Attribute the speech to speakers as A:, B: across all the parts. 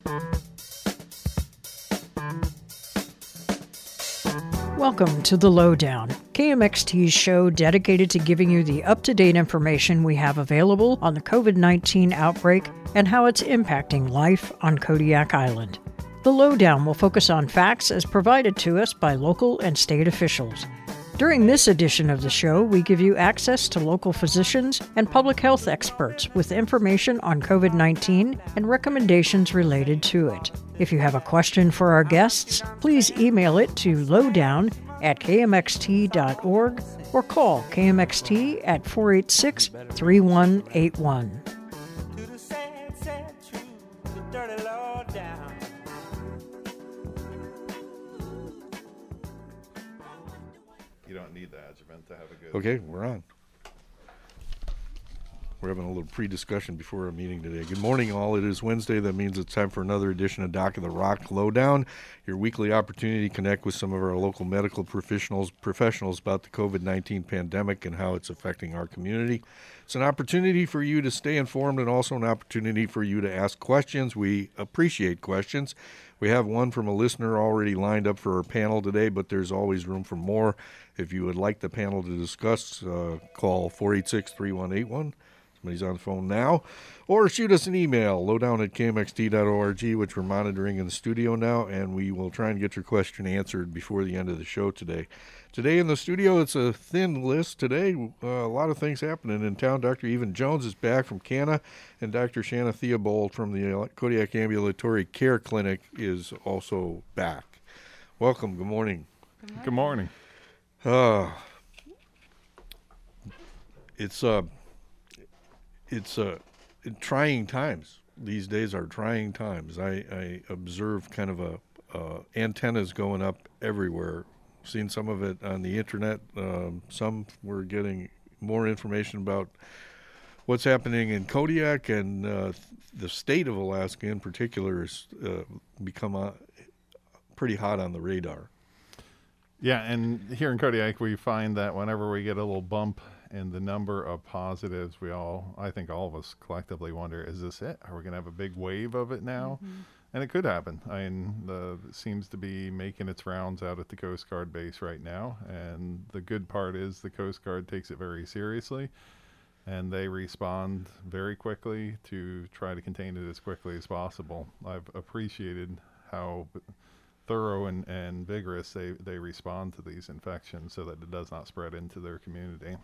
A: Welcome to The Lowdown, KMXT's show dedicated to giving you the up-to-date information we have available on the COVID-19 outbreak and how it's impacting life on Kodiak Island. The Lowdown will focus on facts as provided to us by local and state officials. During this edition of the show, we give you access to local physicians and public health experts with information on COVID-19 and recommendations related to it. If you have a question for our guests, please email it to lowdown@kmxt.org or call KMXT at 486-3181.
B: Okay, we're on. We're having a little pre-discussion before our meeting today. Good morning, all. It is Wednesday. That means it's time for another edition of Doc of the Rock Lowdown, your weekly opportunity to connect with some of our local medical professionals about the COVID-19 pandemic and how it's affecting our community. It's an opportunity for you to stay informed and also an opportunity for you to ask questions. We appreciate questions. We have one from a listener already lined up for our panel today, but there's always room for more. If you would like the panel to discuss, call 486-3181. Somebody's on the phone now. Or shoot us an email, lowdown@kmxt.org, which we're monitoring in the studio now, and we will try and get your question answered before the end of the show today. Today in the studio, it's a thin list today. A lot of things happening in town. Dr. Evan Jones is back from Canna, and Dr. Shanna Theobald from the Kodiak Ambulatory Care Clinic is also back. Welcome. Good morning.
C: Good morning.
B: It's trying times. These days are trying times. I observe kind of antennas going up everywhere. Seen some of it on the internet. Some we're getting more information about what's happening in Kodiak, and the state of Alaska in particular has become pretty hot on the radar.
C: Yeah, and here in Kodiak, we find that whenever we get a little bump in the number of positives, I think all of us collectively wonder, is this it? Are we going to have a big wave of it now? Mm-hmm. And it could happen. I mean, it seems to be making its rounds out at the Coast Guard base right now. And the good part is the Coast Guard takes it very seriously, and they respond very quickly to try to contain it as quickly as possible. I've appreciated how thorough and vigorous they respond to these infections so that it does not spread into their community.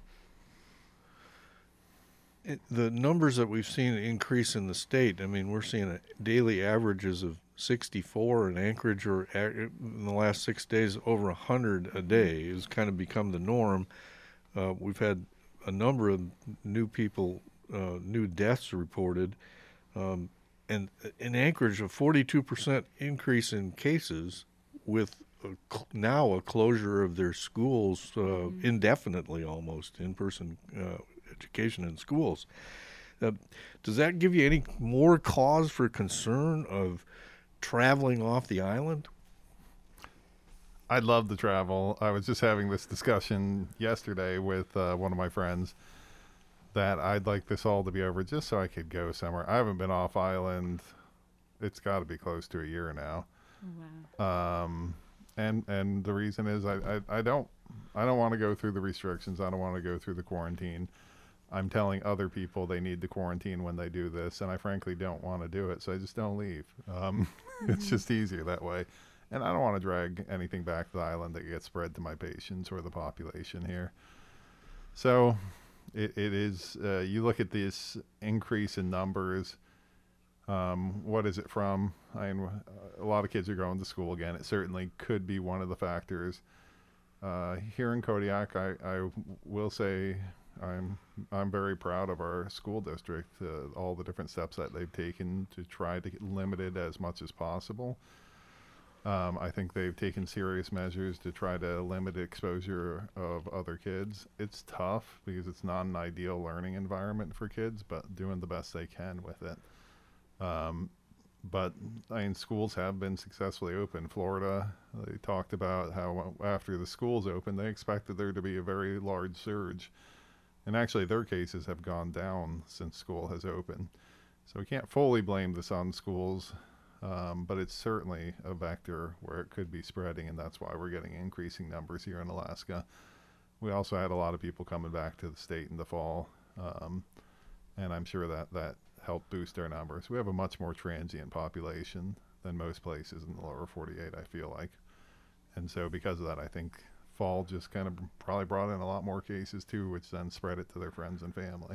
B: The numbers that we've seen increase in the state, I mean, we're seeing daily averages of 64 in Anchorage, or in the last 6 days, over 100 a day. It's kind of become the norm. We've had a number of new deaths reported. And in Anchorage, a 42% increase in cases with now a closure of their schools indefinitely, almost, in-person education in schools. Does that give you any more cause for concern of traveling off the island?
C: I'd love to travel. I was just having this discussion yesterday with one of my friends that I'd like this all to be over just so I could go somewhere. I haven't been off island. It's got to be close to a year now. Wow. And the reason is I don't want to go through the restrictions. I don't want to go through the quarantine. I'm telling other people they need to quarantine when they do this, and I frankly don't want to do it, so I just don't leave. It's just easier that way. And I don't want to drag anything back to the island that gets spread to my patients or the population here. So it is, you look at this increase in numbers, what is it from? I mean, a lot of kids are going to school again. It certainly could be one of the factors. Here in Kodiak, I will say I'm very proud of our school district, all the different steps that they've taken to try to limit it as much as possible. I think they've taken serious measures to try to limit exposure of other kids. It's tough because it's not an ideal learning environment for kids, but doing the best they can with it. But I mean, schools have been successfully open. Florida, they talked about how after the schools opened, they expected there to be a very large surge. And actually, their cases have gone down since school has opened. So we can't fully blame this on schools. but it's certainly a vector where it could be spreading, and that's why we're getting increasing numbers here in Alaska. We also had a lot of people coming back to the state in the fall, and I'm sure that helped boost our numbers. We have a much more transient population than most places in the lower 48, I feel like. And so because of that, I think fall just kind of probably brought in a lot more cases too, which then spread it to their friends and family.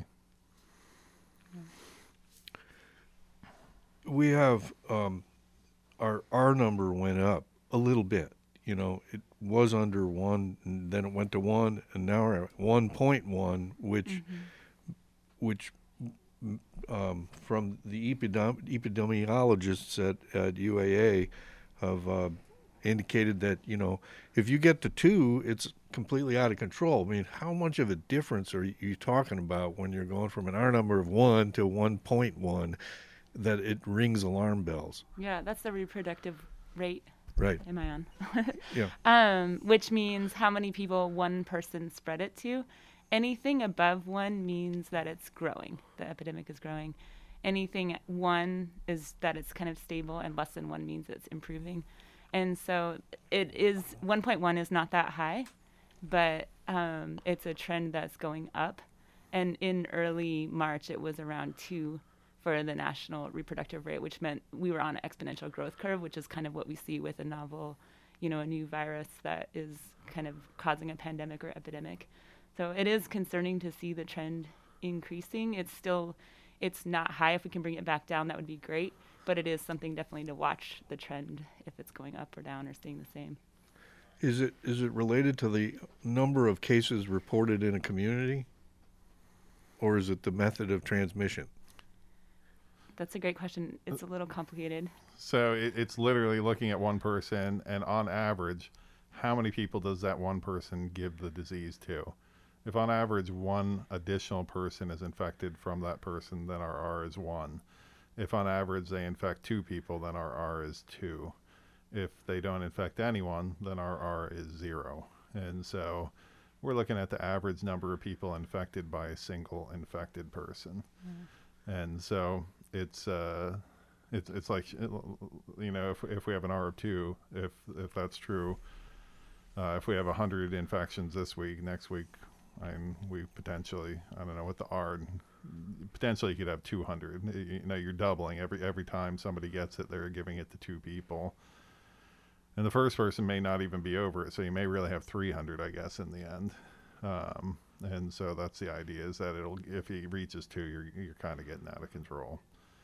B: We have our number went up a little bit. You know, it was under 1, and then it went to 1, and now we're at 1.1, which from the epidemiologists at UAA have indicated that, you know, if you get to 2, it's completely out of control. I mean, how much of a difference are you talking about when you're going from an R number of 1 to 1.1 that it rings alarm bells?
D: Yeah, that's the reproductive rate.
B: Right.
D: Am I on?
B: Yeah.
D: Which means how many people one person spread it to. Anything above 1 means that it's growing. The epidemic is growing. Anything at 1 is that it's kind of stable, and less than 1 means it's improving. And so it is 1.1 is not that high, but it's a trend that's going up. And in early March, it was around 2 for the national reproductive rate, which meant we were on an exponential growth curve, which is kind of what we see with a novel, you know, a new virus that is kind of causing a pandemic or epidemic. So it is concerning to see the trend increasing. It's not high. If we can bring it back down, that would be great. But it is something definitely to watch the trend, if it's going up or down or staying the same.
B: Is it related to the number of cases reported in a community, or is it the method of transmission?
D: That's a great question. It's a little complicated.
C: So it's literally looking at one person, and on average, how many people does that one person give the disease to? If on average 1 additional person is infected from that person, then our R is 1. If on average they infect 2 people, then our R is 2. If they don't infect anyone, then our R is 0. And so we're looking at the average number of people infected by a single infected person. And so it's like, you know, if we have an R of 2, if that's true, if we have 100 infections this week, next week, we potentially, I don't know what the R, potentially you could have 200. You know, you're doubling every time somebody gets it, they're giving it to 2 people. And the first person may not even be over it, so you may really have 300, I guess, in the end. And so that's the idea, is that if it reaches 2, you're kind of getting out of control.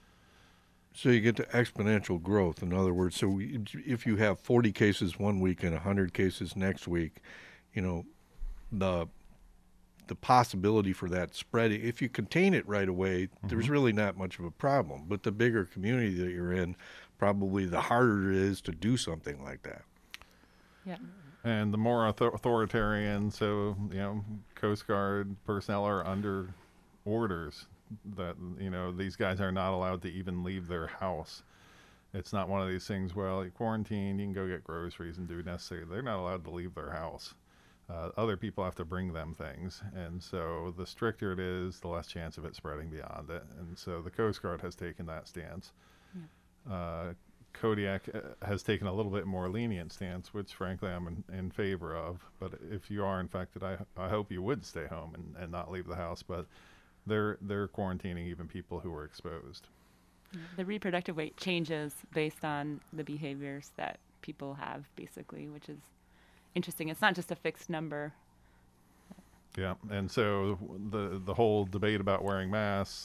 B: So you get to exponential growth. In other words, so if you have 40 cases one week and 100 cases next week, you know, the possibility for that spread, if you contain it right away, there's really not much of a problem. But the bigger community that you're in, probably the harder it is to do something like that.
D: Yeah.
C: And the more authoritarian, so, you know, Coast Guard personnel are under orders that, you know, these guys are not allowed to even leave their house. It's not one of these things, well, you quarantine, you can go get groceries and do necessary. They're not allowed to leave their house. Other people have to bring them things. And so the stricter it is, the less chance of it spreading beyond it. And so the Coast Guard has taken that stance. Yeah. Kodiak has taken a little bit more lenient stance, which frankly I'm in favor of. But if you are infected, I hope you would stay home and not leave the house. But they're quarantining even people who are exposed.
D: The reproductive rate changes based on the behaviors that people have, basically, which is interesting. It's not just a fixed number.
C: Yeah, and so the whole debate about wearing masks,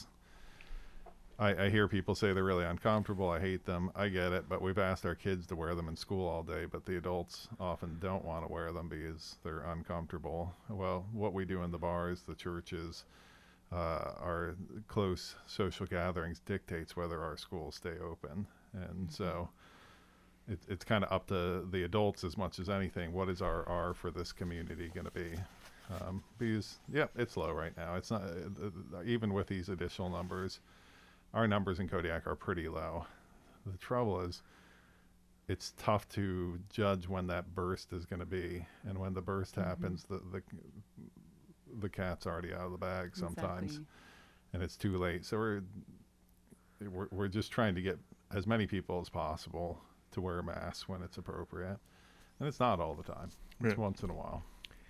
C: I hear people say they're really uncomfortable. I hate them. I get it, but we've asked our kids to wear them in school all day, but the adults often don't want to wear them because they're uncomfortable. Well, what we do in the bars, the churches, our close social gatherings dictates whether our schools stay open. And so it's kind of up to the adults as much as anything. What is our R for this community going to be? Because, yeah, it's low right now. It's not, even with these additional numbers, our numbers in Kodiak are pretty low. The trouble is, it's tough to judge when that burst is going to be. And when the burst happens, the cat's already out of the bag sometimes. Exactly. And it's too late. So we're just trying to get as many people as possible to wear a mask when it's appropriate. And it's not all the time. It's once in a while.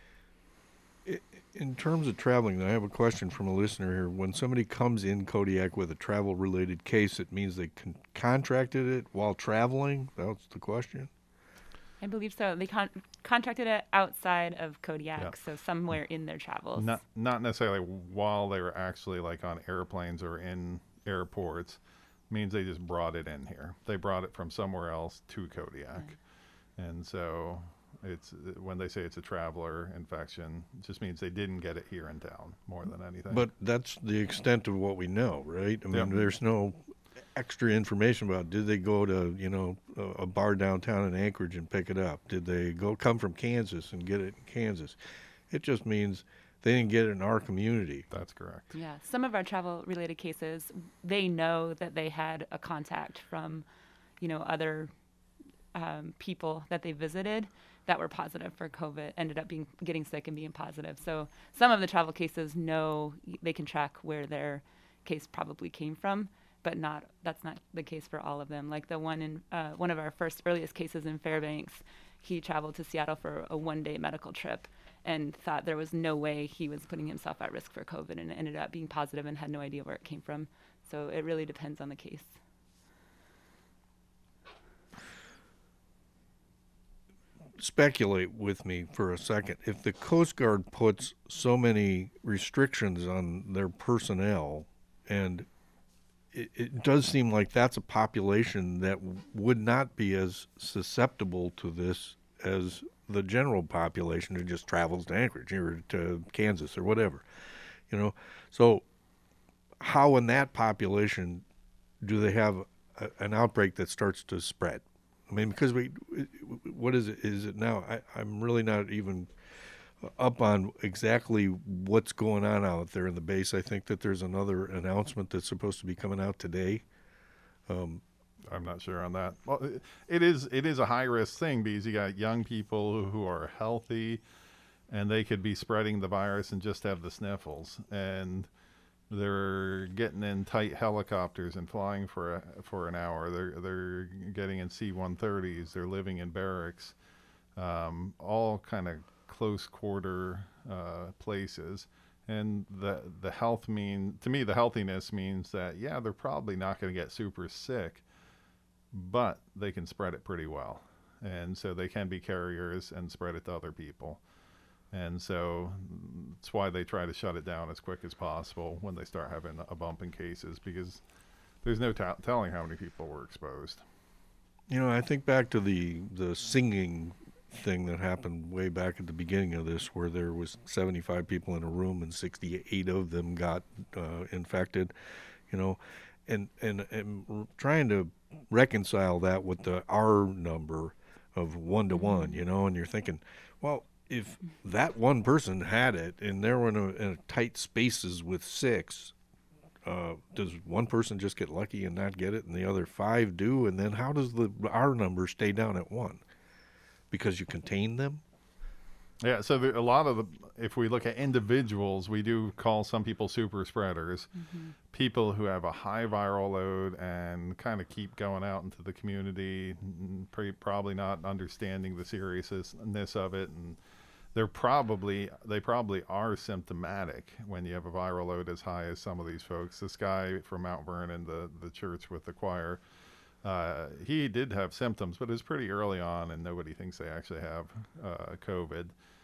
B: In terms of traveling, I have a question from a listener here. When somebody comes in Kodiak with a travel-related case, it means they contracted it while traveling? That's the question?
D: I believe so. They contracted it outside of Kodiak, so somewhere in their travels.
C: Not necessarily while they were actually like on airplanes or in airports. Means they just brought it in here. They brought it from somewhere else to Kodiak. And so it's when they say it's a traveler infection, it just means they didn't get it here in town more than anything.
B: But that's the extent of what we know, right? I mean, there's no extra information about did they go to, a bar downtown in Anchorage and pick it up? Did they come from Kansas and get it in Kansas? It just means they didn't get it in our community.
C: That's correct.
D: Yeah. Some of our travel-related cases, they know that they had a contact from, other people that they visited that were positive for COVID, ended up getting sick and being positive. So some of the travel cases know they can track where their case probably came from, but that's not the case for all of them. Like the one in one of our earliest cases in Fairbanks, he traveled to Seattle for a one-day medical trip and thought there was no way he was putting himself at risk for COVID, and ended up being positive and had no idea where it came from. So it really depends on the case.
B: Speculate with me for a second. If the Coast Guard puts so many restrictions on their personnel, and it does seem like that's a population that would not be as susceptible to this as the general population who just travels to Anchorage or to Kansas or whatever, So how in that population do they have an outbreak that starts to spread? I mean, because what is it? Is it now? I'm really not even up on exactly what's going on out there in the base. I think that there's another announcement that's supposed to be coming out today.
C: I'm not sure on that. Well, it is a high risk thing because you got young people who are healthy, and they could be spreading the virus and just have the sniffles, and they're getting in tight helicopters and flying for an hour. They're getting in C-130s. They're living in barracks, all kind of close quarter places. And the health to me, the healthiness means that they're probably not going to get super sick, but they can spread it pretty well, and so they can be carriers and spread it to other people. And so that's why they try to shut it down as quick as possible when they start having a bump in cases, because there's no telling how many people were exposed.
B: I think back to the singing thing that happened way back at the beginning of this, where there was 75 people in a room and 68 of them got infected, and trying to reconcile that with the R number of 1-to-1, and you're thinking, well, if that one person had it and they were in a tight spaces with 6, does one person just get lucky and not get it and the other 5 do? And then how does the R number stay down at 1? Because you contain them?
C: Yeah, so a lot of if we look at individuals, we do call some people super spreaders, people who have a high viral load and kind of keep going out into the community, probably not understanding the seriousness of it, and they probably are symptomatic when you have a viral load as high as some of these folks. This guy from Mount Vernon, the church with the choir, he did have symptoms, but it was pretty early on, and nobody thinks they actually have COVID.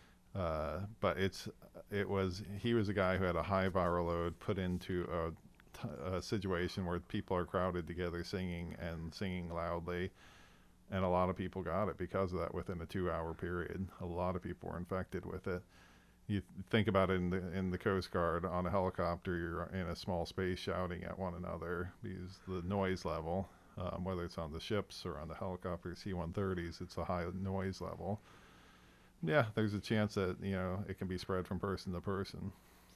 C: But he was a guy who had a high viral load put into a situation where people are crowded together singing loudly, and a lot of people got it because of that within a 2-hour period. A lot of people were infected with it. You think about it in the Coast Guard on a helicopter, you're in a small space shouting at one another because the noise level, whether it's on the ships or on the helicopter C-130s, it's a high noise level. Yeah, there's a chance that it can be spread from person to person.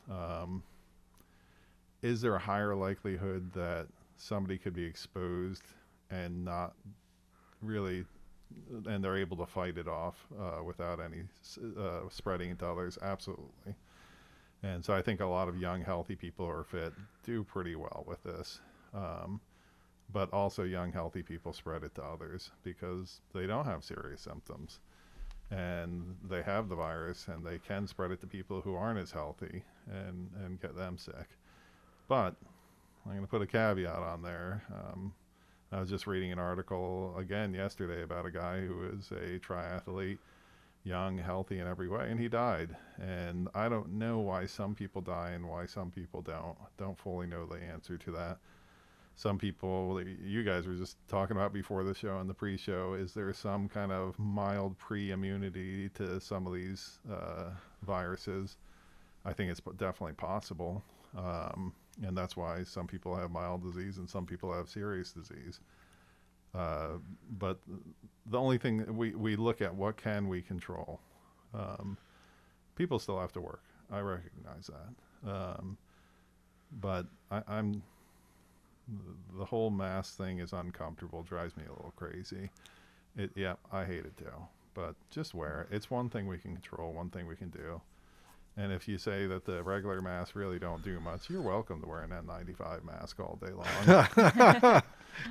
C: Is there a higher likelihood that somebody could be exposed and not really, and they're able to fight it off without any spreading it to others? Absolutely. And so I think a lot of young, healthy people who are fit do pretty well with this. but also young, healthy people spread it to others because they don't have serious symptoms and they have the virus, and they can spread it to people who aren't as healthy and get them sick. But I'm going to put a caveat on there. I was just reading an article again yesterday about a guy who is a triathlete, young, healthy in every way, and he died. And I don't know why some people die and why some people don't fully know the answer to that. Some people, you guys were just talking about before the show and the pre-show, is there some kind of mild pre-immunity to some of these viruses? I think it's definitely possible. And that's why some people have mild disease and some people have serious disease. But the only thing we look at, what can we control? People still have to work. I recognize that. But I'm the whole mask thing is uncomfortable, drives me a little crazy. Yeah, I hate it too. But just wear it. It's one thing we can control, one thing we can do. And if you say that the regular masks really don't do much, you're welcome to wear an N95 mask all day long.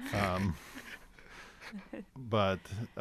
C: But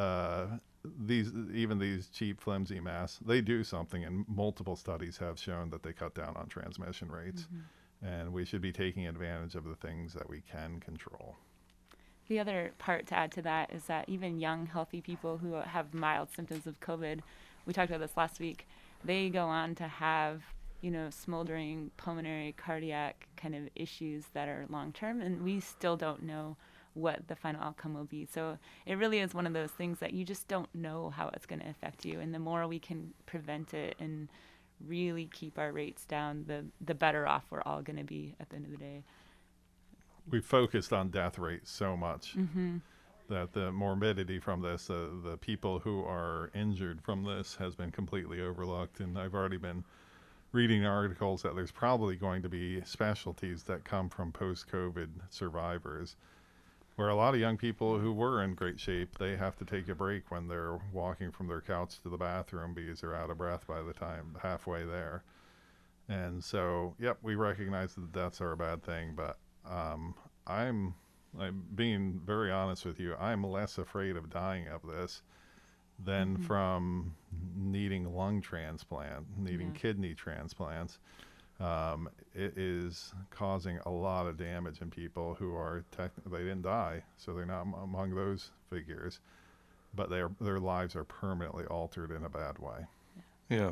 C: these cheap, flimsy masks, they do something, and multiple studies have shown that they cut down on transmission rates. Mm-hmm. And we should be taking advantage of the things that we can control.
D: The other part to add to that is that even young, healthy people who have mild symptoms of COVID, we talked about this last week, they go on to have, smoldering pulmonary, cardiac kind of issues that are long-term, and we still don't know what the final outcome will be. So it really is one of those things that you just don't know how it's going to affect you, and the more we can prevent it and really keep our rates down, the better off we're all going to be at the end of the day.
C: We focused on death rates so much that the morbidity from this, the people who are injured from this, has been completely overlooked. And I've already been reading articles that there's probably going to be specialties that come from post-COVID survivors, where a lot of young people who were in great shape, they have to take a break when they're walking from their couch to the bathroom because they're out of breath by the time halfway there. And so, yep, we recognize that deaths are a bad thing, but I'm being very honest with you, I'm less afraid of dying of this than from needing lung transplant, needing kidney transplants. It is causing a lot of damage in people who are they didn't die, so they're not among those figures, but their lives are permanently altered in a bad way.
B: Yeah.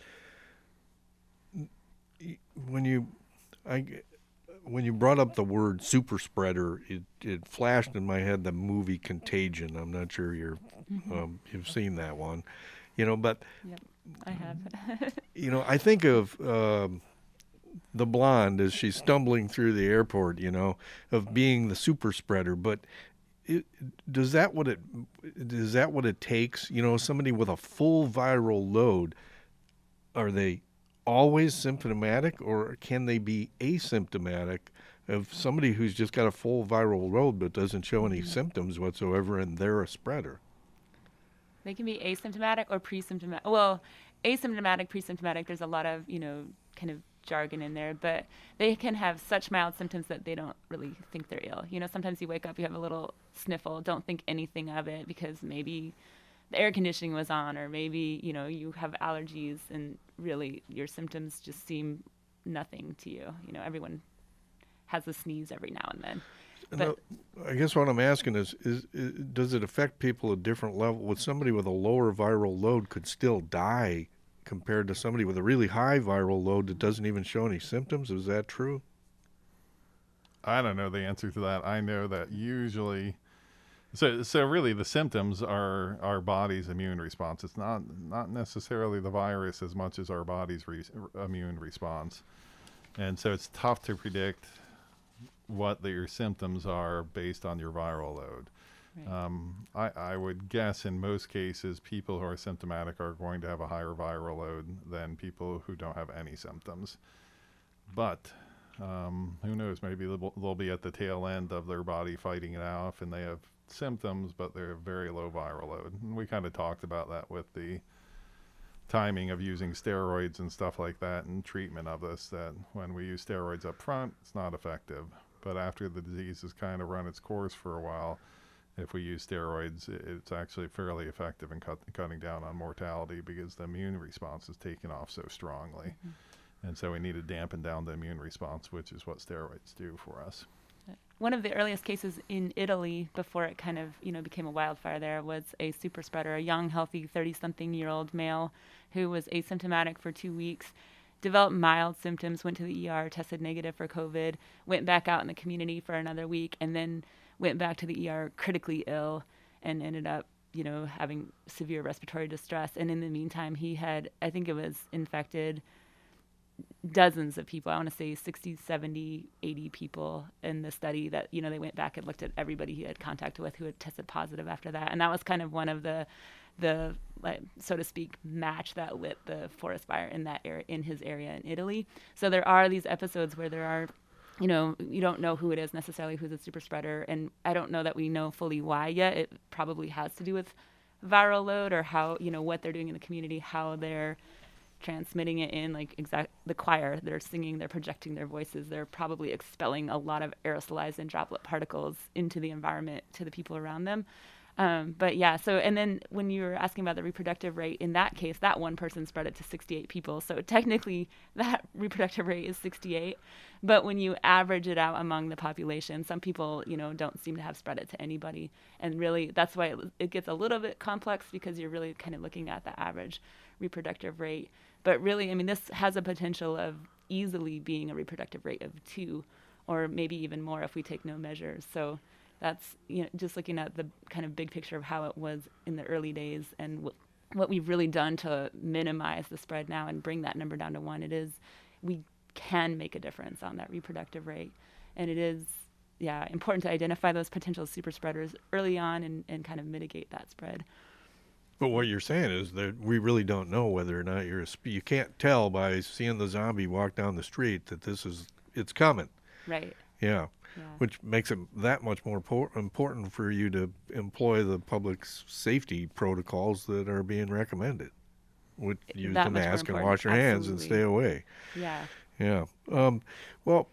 B: When you brought up the word super spreader, it flashed in my head the movie Contagion. I'm not sure you've seen that one, but
D: yep, I have.
B: I think of the blonde as she's stumbling through the airport, of being the super spreader. But is that what it takes? Somebody with a full viral load, are they always symptomatic, or can they be asymptomatic of somebody who's just got a full viral load but doesn't show any symptoms whatsoever and they're a spreader?
D: They can be asymptomatic or pre-symptomatic. Well, asymptomatic, pre-symptomatic, there's a lot of, kind of jargon in there, but they can have such mild symptoms that they don't really think they're ill. Sometimes you wake up, you have a little sniffle, don't think anything of it because maybe the air conditioning was on, or maybe, you have allergies and really your symptoms just seem nothing to you. Everyone has a sneeze every now and then. But
B: I guess what I'm asking is does it affect people at different level? With somebody with a lower viral load could still die compared to somebody with a really high viral load that doesn't even show any symptoms? Is that true?
C: I don't know the answer to that. I know that usually, so really the symptoms are our body's immune response. It's not necessarily the virus as much as our body's immune response. And so it's tough to predict what your symptoms are based on your viral load. Right. I would guess in most cases, people who are symptomatic are going to have a higher viral load than people who don't have any symptoms. But who knows? Maybe they'll be at the tail end of their body fighting it off, and they have symptoms, but they're very low viral load. And we kind of talked about that with the timing of using steroids and stuff like that and treatment of this, that when we use steroids up front, it's not effective. but after the disease has kind of run its course for a while, if we use steroids, it's actually fairly effective in cutting down on mortality because the immune response is taken off so strongly. And so we need to dampen down the immune response, which is what steroids do for us.
D: One of the earliest cases in Italy before it kind of, became a wildfire there was a super spreader, a young, healthy 30-something-year-old male who was asymptomatic for 2 weeks, developed mild symptoms, went to the ER, tested negative for COVID, went back out in the community for another week, and then went back to the ER critically ill and ended up, having severe respiratory distress. And in the meantime, he had, I think it was infected dozens of people. I want to say 60, 70, 80 people in the study that, they went back and looked at everybody he had contact with who had tested positive after that. And that was kind of one of the like, so to speak, match that lit the forest fire in that area, in his area in Italy. So there are these episodes where there are, you don't know who it is necessarily, who's a super spreader. And I don't know that we know fully why yet. It probably has to do with viral load or how, what they're doing in the community, how they're transmitting it in, like the choir, they're singing, they're projecting their voices, they're probably expelling a lot of aerosolized and droplet particles into the environment to the people around them. But yeah, so, and then when you were asking about the reproductive rate, in that case, that one person spread it to 68 people. So technically that reproductive rate is 68. But when you average it out among the population, some people, don't seem to have spread it to anybody. And really, that's why it gets a little bit complex, because you're really kind of looking at the average reproductive rate. But really, this has a potential of easily being a reproductive rate of 2, or maybe even more if we take no measures. So that's, just looking at the kind of big picture of how it was in the early days and what we've really done to minimize the spread now and bring that number down to 1. We can make a difference on that reproductive rate. And it is, important to identify those potential super spreaders early on and kind of mitigate that spread.
B: But what you're saying is that we really don't know whether or not you can't tell by seeing the zombie walk down the street that it's coming.
D: Right.
B: Yeah. Which makes it that much more important for you to employ the public safety protocols that are being recommended. Use the mask and wash your hands and stay away.
D: Yeah.
B: Yeah. Well,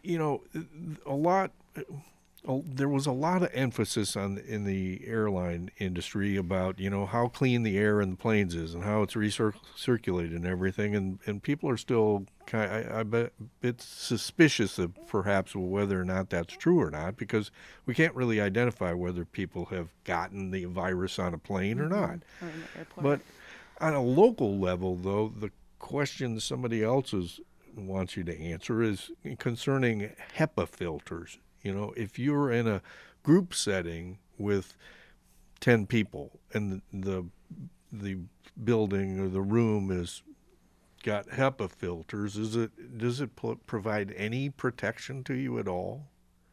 B: there was a lot of emphasis in the airline industry about, how clean the air in the planes is and how it's recirculated and everything. And people are still I bet it's suspicious of perhaps whether or not that's true or not, because we can't really identify whether people have gotten the virus on a plane or not.
D: Or in the airport.
B: But on a local level, though, the question somebody else wants you to answer is concerning HEPA filters. If you're in a group setting with 10 people and the building or the room is got HEPA filters, does it provide any protection to you at all?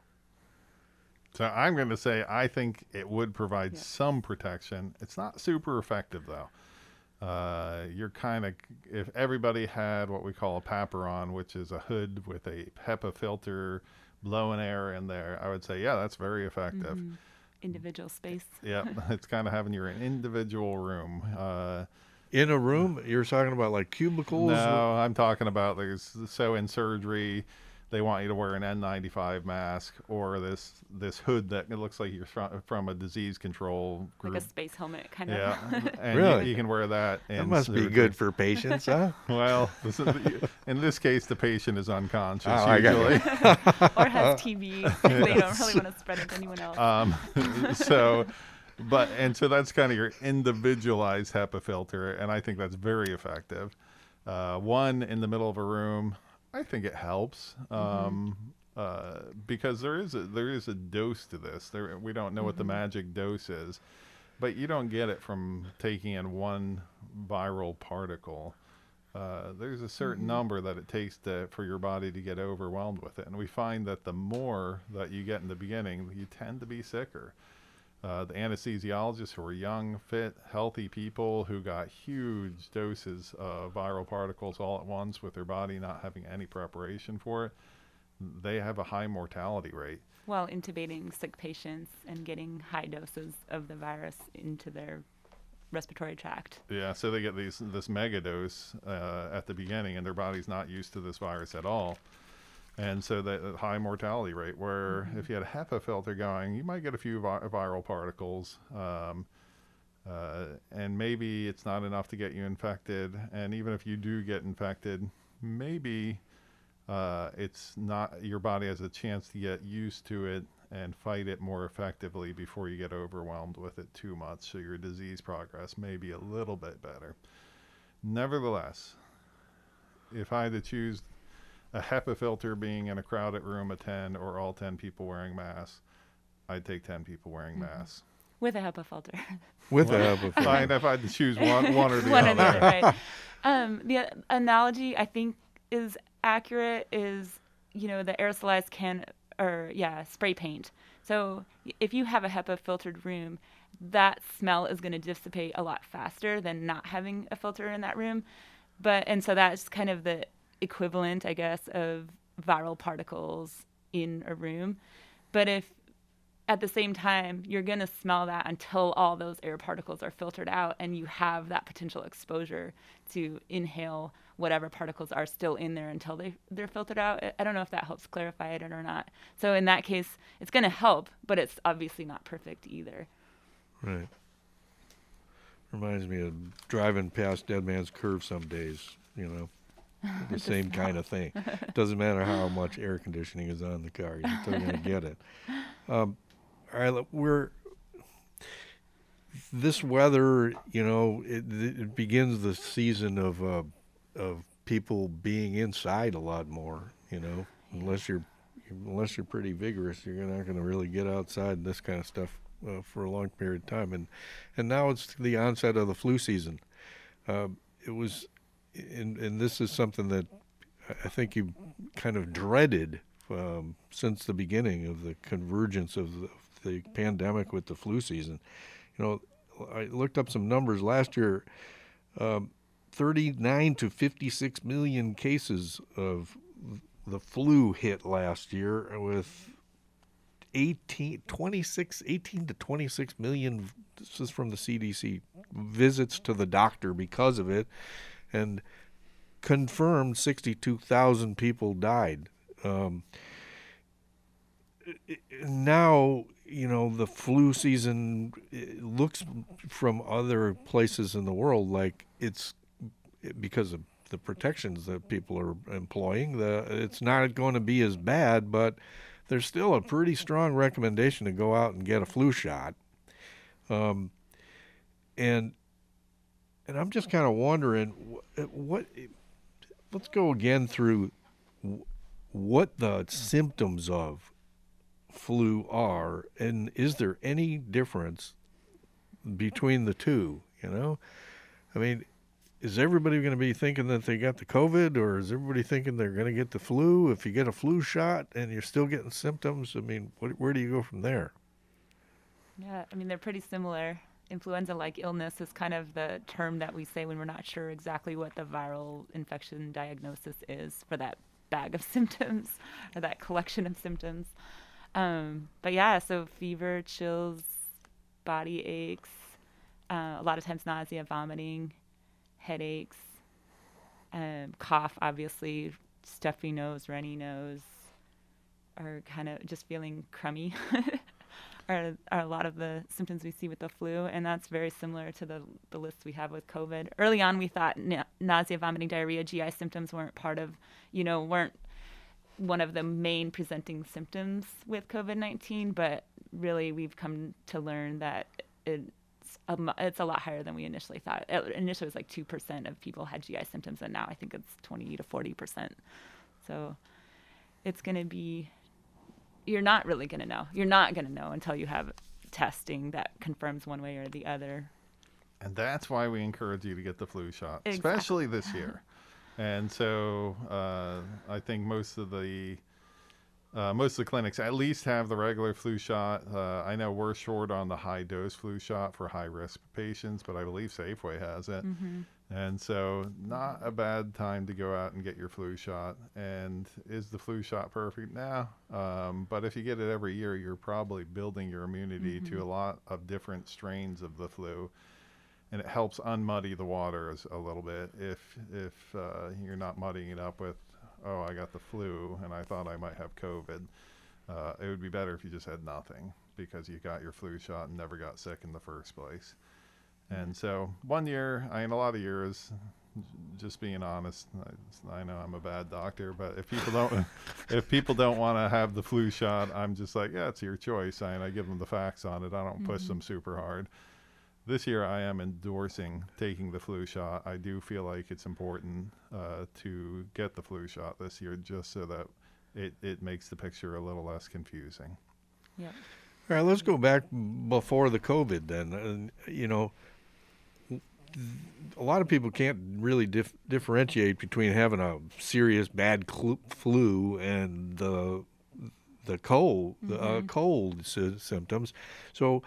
C: So I'm going to say I think it would provide some protection. It's not super effective, though. You're kind of, if everybody had what we call a paperon, which is a hood with a HEPA filter blowing air in there, I would say, that's very effective.
D: Mm-hmm. Individual space.
C: Yeah, it's kind of having your individual room.
B: In a room? You're talking about like cubicles?
C: No, I'm talking about so in surgery, they want you to wear an N95 mask or this hood that it looks like you're from a disease control group.
D: Like a space helmet kind of.
C: Yeah, and
B: really?
C: you can wear that.
B: That must be good for patients, huh?
C: Well, in this case, the patient is unconscious
B: usually.
D: Or has TB. They don't really want to spread it to anyone else.
C: So that's kind of your individualized HEPA filter, and I think that's very effective. One in the middle of a room, I think it helps because there is a dose to this. We don't know what the magic dose is, but you don't get it from taking in one viral particle. There's a certain number that it takes for your body to get overwhelmed with it, and we find that the more that you get in the beginning, you tend to be sicker. The anesthesiologists who were young, fit, healthy people who got huge doses of viral particles all at once with their body not having any preparation for it, they have a high mortality rate.
D: While intubating sick patients and getting high doses of the virus into their respiratory tract.
C: Yeah, so they get this mega dose at the beginning, and their body's not used to this virus at all. And so that high mortality rate, where if you had a HEPA filter going, you might get a few viral particles. And maybe it's not enough to get you infected. And even if you do get infected, maybe it's not, your body has a chance to get used to it and fight it more effectively before you get overwhelmed with it too much. So your disease progress may be a little bit better. Nevertheless, if I had to choose a HEPA filter being in a crowded room of 10 or all 10 people wearing masks, I'd take 10 people wearing masks.
D: With a HEPA filter.
B: With a HEPA filter.
C: Fine, if I had to choose one or the
D: One
C: other.
D: or the other, right. The analogy I think is accurate is, the aerosolized spray paint. So if you have a HEPA filtered room, that smell is going to dissipate a lot faster than not having a filter in that room. And so that's kind of the equivalent, I guess, of viral particles in a room. But if at the same time, you're going to smell that until all those air particles are filtered out and you have that potential exposure to inhale whatever particles are still in there until they're filtered out. I don't know if that helps clarify it or not. So in that case, it's going to help, but it's obviously not perfect either.
B: Right. Reminds me of driving past Dead Man's Curve some days, the same kind of thing. Doesn't matter how much air conditioning is on the car, you're still going to get it. All right, this weather, it begins the season of people being inside a lot more, unless you're pretty vigorous, you're not going to really get outside and this kind of stuff for a long period of time. And now it's the onset of the flu season. It was, and this is something that I think you kind of dreaded since the beginning of the convergence of the pandemic with the flu season. I looked up some numbers last year. 39 to 56 million cases of the flu hit last year, with 18 to 26 million, this is from the CDC, visits to the doctor because of it, and confirmed 62,000 people died. Now, the flu season, it looks from other places in the world like it's, because of the protections that people are employing, it's not going to be as bad, but there's still a pretty strong recommendation to go out and get a flu shot. And I'm just kind of wondering, let's go again through what the symptoms of flu are, and is there any difference between the two? I mean, is everybody going to be thinking that they got the COVID, or is everybody thinking they're going to get the flu? If you get a flu shot and you're still getting symptoms, I mean, where do you go from there?
D: Yeah, I mean, they're pretty similar. Influenza-like illness is kind of the term that we say when we're not sure exactly what the viral infection diagnosis is for that bag of symptoms or that collection of symptoms. But yeah, so fever, chills, body aches, a lot of times nausea, vomiting, headaches, cough, obviously, stuffy nose, runny nose, or kind of just feeling crummy are a lot of the symptoms we see with the flu, and that's very similar to the list we have with COVID. Early on, we thought nausea, vomiting, diarrhea, GI symptoms weren't weren't one of the main presenting symptoms with COVID-19, but really we've come to learn that it's a lot higher than we initially thought. Initially, it was like 2% of people had GI symptoms, and now I think it's 20 to 40%. So it's going to be, you're not really going to know. You're not going to know until you have testing that confirms one way or the other.
C: And that's why we encourage you to get the flu shot,
D: Exactly.
C: especially this year. And so I think most of the clinics at least have the regular flu shot. I know we're short on the high dose flu shot for high risk patients, but I believe Safeway has it.
D: Mm-hmm.
C: And so not a bad time to go out and get your flu shot. And is the flu shot perfect? No. But if you get it every year, you're probably building your immunity to a lot of different strains of the flu. And it helps unmuddy the waters a little bit if you're not muddying it up with oh, I got the flu and I thought I might have COVID. It would be better if you just had nothing because you got your flu shot and never got sick in the first place. And so 1 year, a lot of years, just being honest, I know I'm a bad doctor, but if people don't want to have the flu shot, I'm just like, yeah, it's your choice. I give them the facts on it. I don't push them super hard. This year, I am endorsing taking the flu shot. I do feel like it's important to get the flu shot this year, just so that it makes the picture a little less confusing.
D: Yeah.
B: All right, let's go back before the COVID then. A lot of people can't really differentiate between having a serious bad flu and the cold symptoms. So,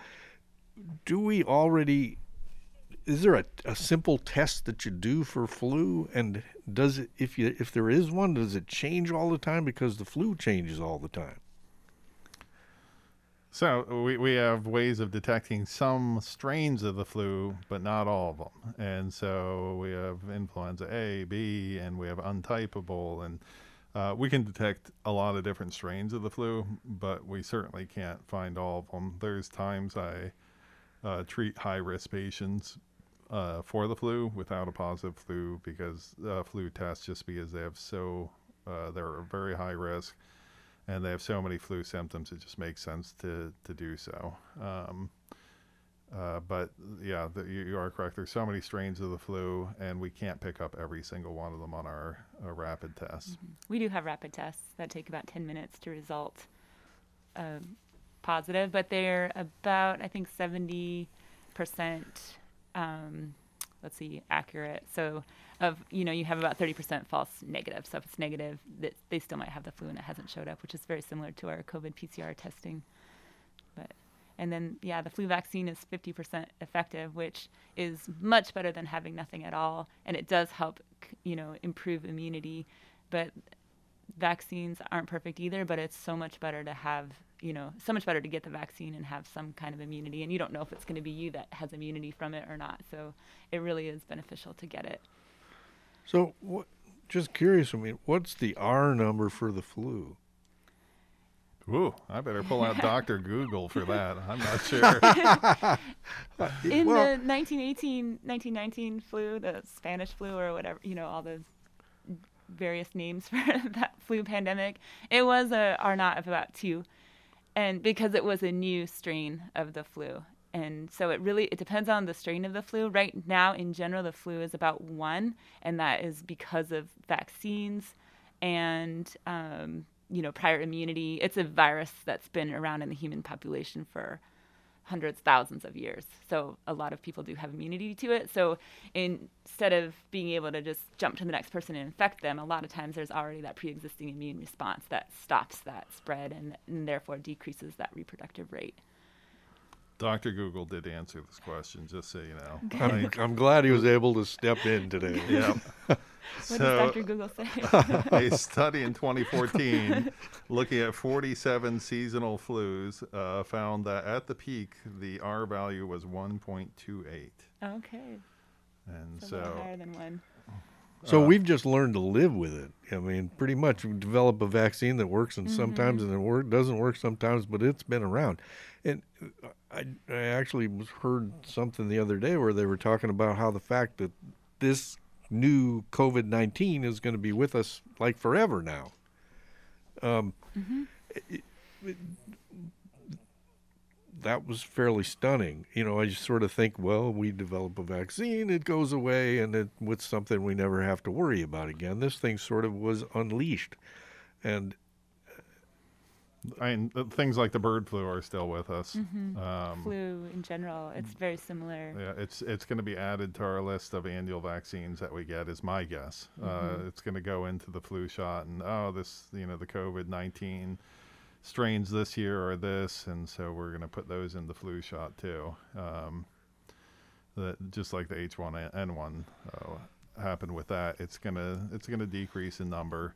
B: is there a simple test that you do for flu? And does it, if there is one, does it change all the time because the flu changes all the time?
C: So we have ways of detecting some strains of the flu, but not all of them. And so we have influenza A, B, and we have untypable. And we can detect a lot of different strains of the flu, but we certainly can't find all of them. There's times I treat high-risk patients for the flu without a positive flu because flu tests, just because they're very high risk. And they have so many flu symptoms, it just makes sense to do so. But yeah, you are correct. There's so many strains of the flu, and we can't pick up every single one of them on our rapid tests.
D: Mm-hmm. We do have rapid tests that take about 10 minutes to result positive, but they're about, I think, 70%, accurate. So you have about 30% false negative. So if it's negative, they still might have the flu and it hasn't showed up, which is very similar to our COVID PCR testing. And then, the flu vaccine is 50% effective, which is much better than having nothing at all. And it does help, improve immunity. But vaccines aren't perfect either, but it's so much better to have, so much better to get the vaccine and have some kind of immunity. And you don't know if it's going to be you that has immunity from it or not. So it really is beneficial to get it.
B: So, just curious, what's the R number for the flu?
C: Ooh, I better pull out Dr. Google for that. I'm not sure.
D: In the 1919 flu, the Spanish flu or whatever, all the various names for that flu pandemic, it was a R naught of about 2. And because it was a new strain of the flu. And so it depends on the strain of the flu. Right now, in general, the flu is about 1, and that is because of vaccines and, prior immunity. It's a virus that's been around in the human population for hundreds, thousands of years. So a lot of people do have immunity to it. So instead of being able to just jump to the next person and infect them, a lot of times there's already that pre-existing immune response that stops that spread and therefore decreases that reproductive rate.
C: Dr. Google did answer this question, just so you know.
B: I'm glad he was able to step in today.
C: Yeah.
D: What does Dr. Google say?
C: A study in 2014 looking at 47 seasonal flus found that at the peak, the R value was 1.28.
D: Okay.
C: And
D: so a little higher than 1.
B: So we've just learned to live with it. Pretty much we develop a vaccine that works and sometimes and it doesn't work sometimes, but it's been around. And I actually heard something the other day where they were talking about how the fact that this new COVID-19 is going to be with us like forever now. That was fairly stunning. I just sort of think, well, we develop a vaccine, it goes away, and with something we never have to worry about again. This thing sort of was unleashed. And
C: things like the bird flu are still with us.
D: Flu in general, it's very similar.
C: Yeah, it's going to be added to our list of annual vaccines that we get, is my guess. It's going to go into the flu shot, and the COVID-19 strains this year are this, and so we're going to put those in the flu shot too. Just like the H1N1 happened with that, it's gonna decrease in number.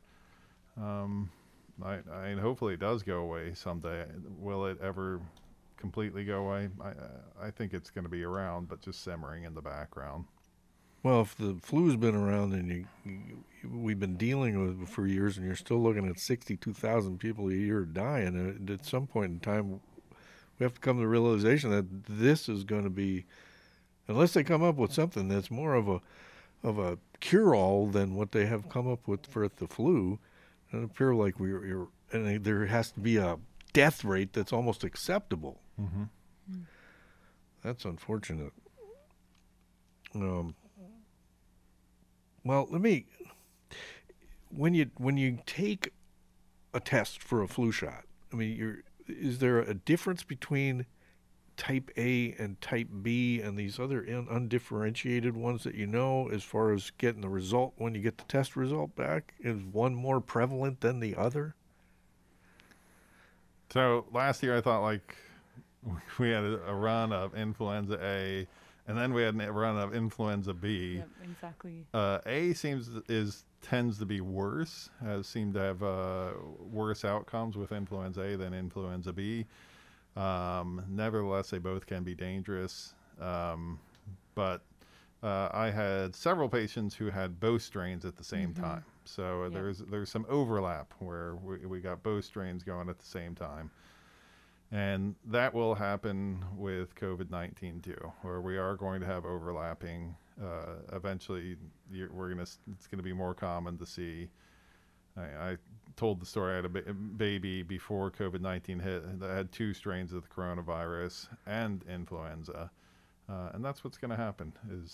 C: I hopefully it does go away someday. Will it ever completely go away? I think it's going to be around, but just simmering in the background.
B: Well, if the flu's been around and we've been dealing with it for years, and you're still looking at 62,000 people a year dying, at some point in time, we have to come to the realization that this is going to be, unless they come up with something that's more of a cure-all than what they have come up with for the flu, it appears like and there has to be a death rate that's almost acceptable.
C: Mm-hmm.
B: That's unfortunate. Well, when you take a test for a flu shot, I mean, is there a difference between type A and type B and these other undifferentiated ones that as far as getting the result when you get the test result back? Is one more prevalent than the other?
C: So last year I thought like we had a run of influenza A, and then we had a run of influenza B.
D: Yep, exactly.
C: A tends to be worse, seemed to have worse outcomes with influenza A than influenza B. Nevertheless, they both can be dangerous. But I had several patients who had both strains at the same time. So there's some overlap where we got both strains going at the same time. And that will happen with COVID-19 too, where we are going to have overlapping. Eventually, it's going to be more common to see. I told the story. I had a baby before COVID-19 hit that had two strains of the coronavirus and influenza, and that's what's going to happen.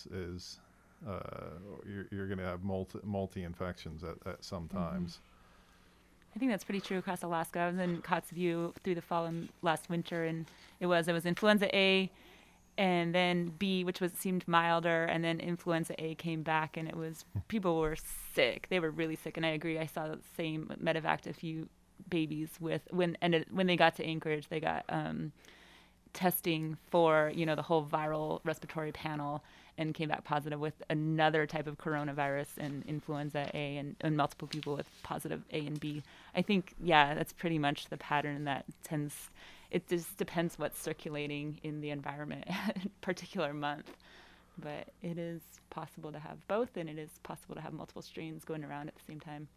C: You're going to have multi infections at some times.
D: I think that's pretty true across Alaska. I was in Kotzebue through the fall and last winter, and it was influenza A, and then B, which seemed milder, and then influenza A came back, and people were sick. They were really sick, and I agree. I saw the same medevac a few babies when they got to Anchorage, they got testing for the whole viral respiratory panel, and came back positive with another type of coronavirus and influenza A, and multiple people with positive A and B. I think, that's pretty much the pattern that tends. It just depends what's circulating in the environment at a particular month. But it is possible to have both, and it is possible to have multiple strains going around at the same time.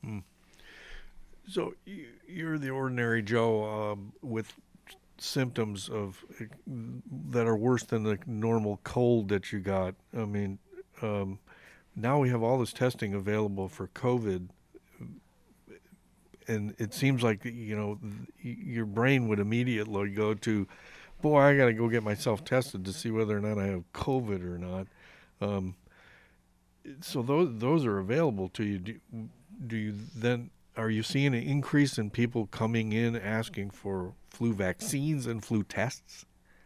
B: So you're the ordinary Joe with symptoms that are worse than the normal cold that you got. I mean, now we have all this testing available for COVID, and it seems like your brain would immediately go to, boy, I got to go get myself tested to see whether or not I have COVID or not. So those are available to you. Do you then? Are you seeing an increase in people coming in asking for flu vaccines and flu tests?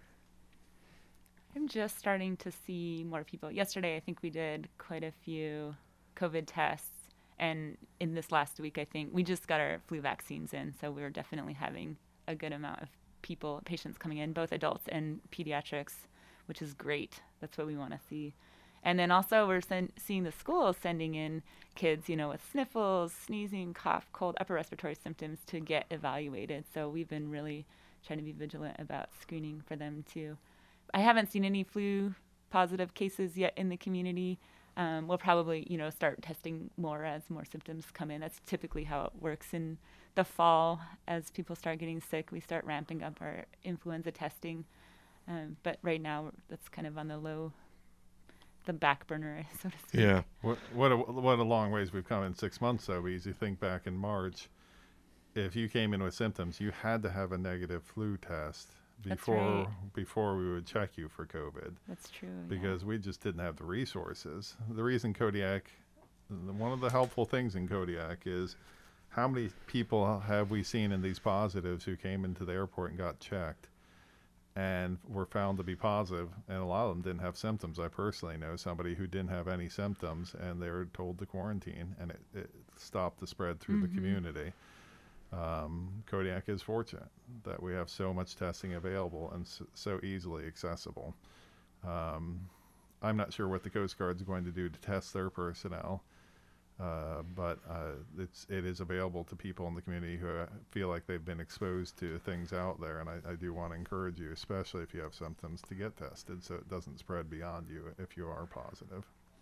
D: I'm just starting to see more people. Yesterday, I think we did quite a few COVID tests. And in this last week, I think we just got our flu vaccines in. So we're definitely having a good amount of patients coming in, both adults and pediatrics, which is great. That's what we want to see. And then also we're seeing the schools sending in kids, with sniffles, sneezing, cough, cold, upper respiratory symptoms to get evaluated. So we've been really trying to be vigilant about screening for them too. I haven't seen any flu positive cases yet in the community. We'll probably, start testing more as more symptoms come in. That's typically how it works in the fall. As people start getting sick, we start ramping up our influenza testing. But right now, that's kind of on the back burner, so to speak.
B: Yeah.
C: What a long ways we've come in 6 months, though. You think back in March, if you came in with symptoms, you had to have a negative flu test before we would check you for COVID.
D: That's true.
C: Because we just didn't have the resources. The reason one of the helpful things in Kodiak is how many people have we seen in these positives who came into the airport and got checked and were found to be positive, and a lot of them didn't have symptoms. I personally know somebody who didn't have any symptoms, and they were told to quarantine, and it stopped the spread through the community. Kodiak is fortunate that we have so much testing available and so easily accessible. I'm not sure what the Coast Guard is going to do to test their personnel, but it is available to people in the community who feel like they've been exposed to things out there, and I do want to encourage you, especially if you have symptoms, to get tested so it doesn't spread beyond you if you are positive.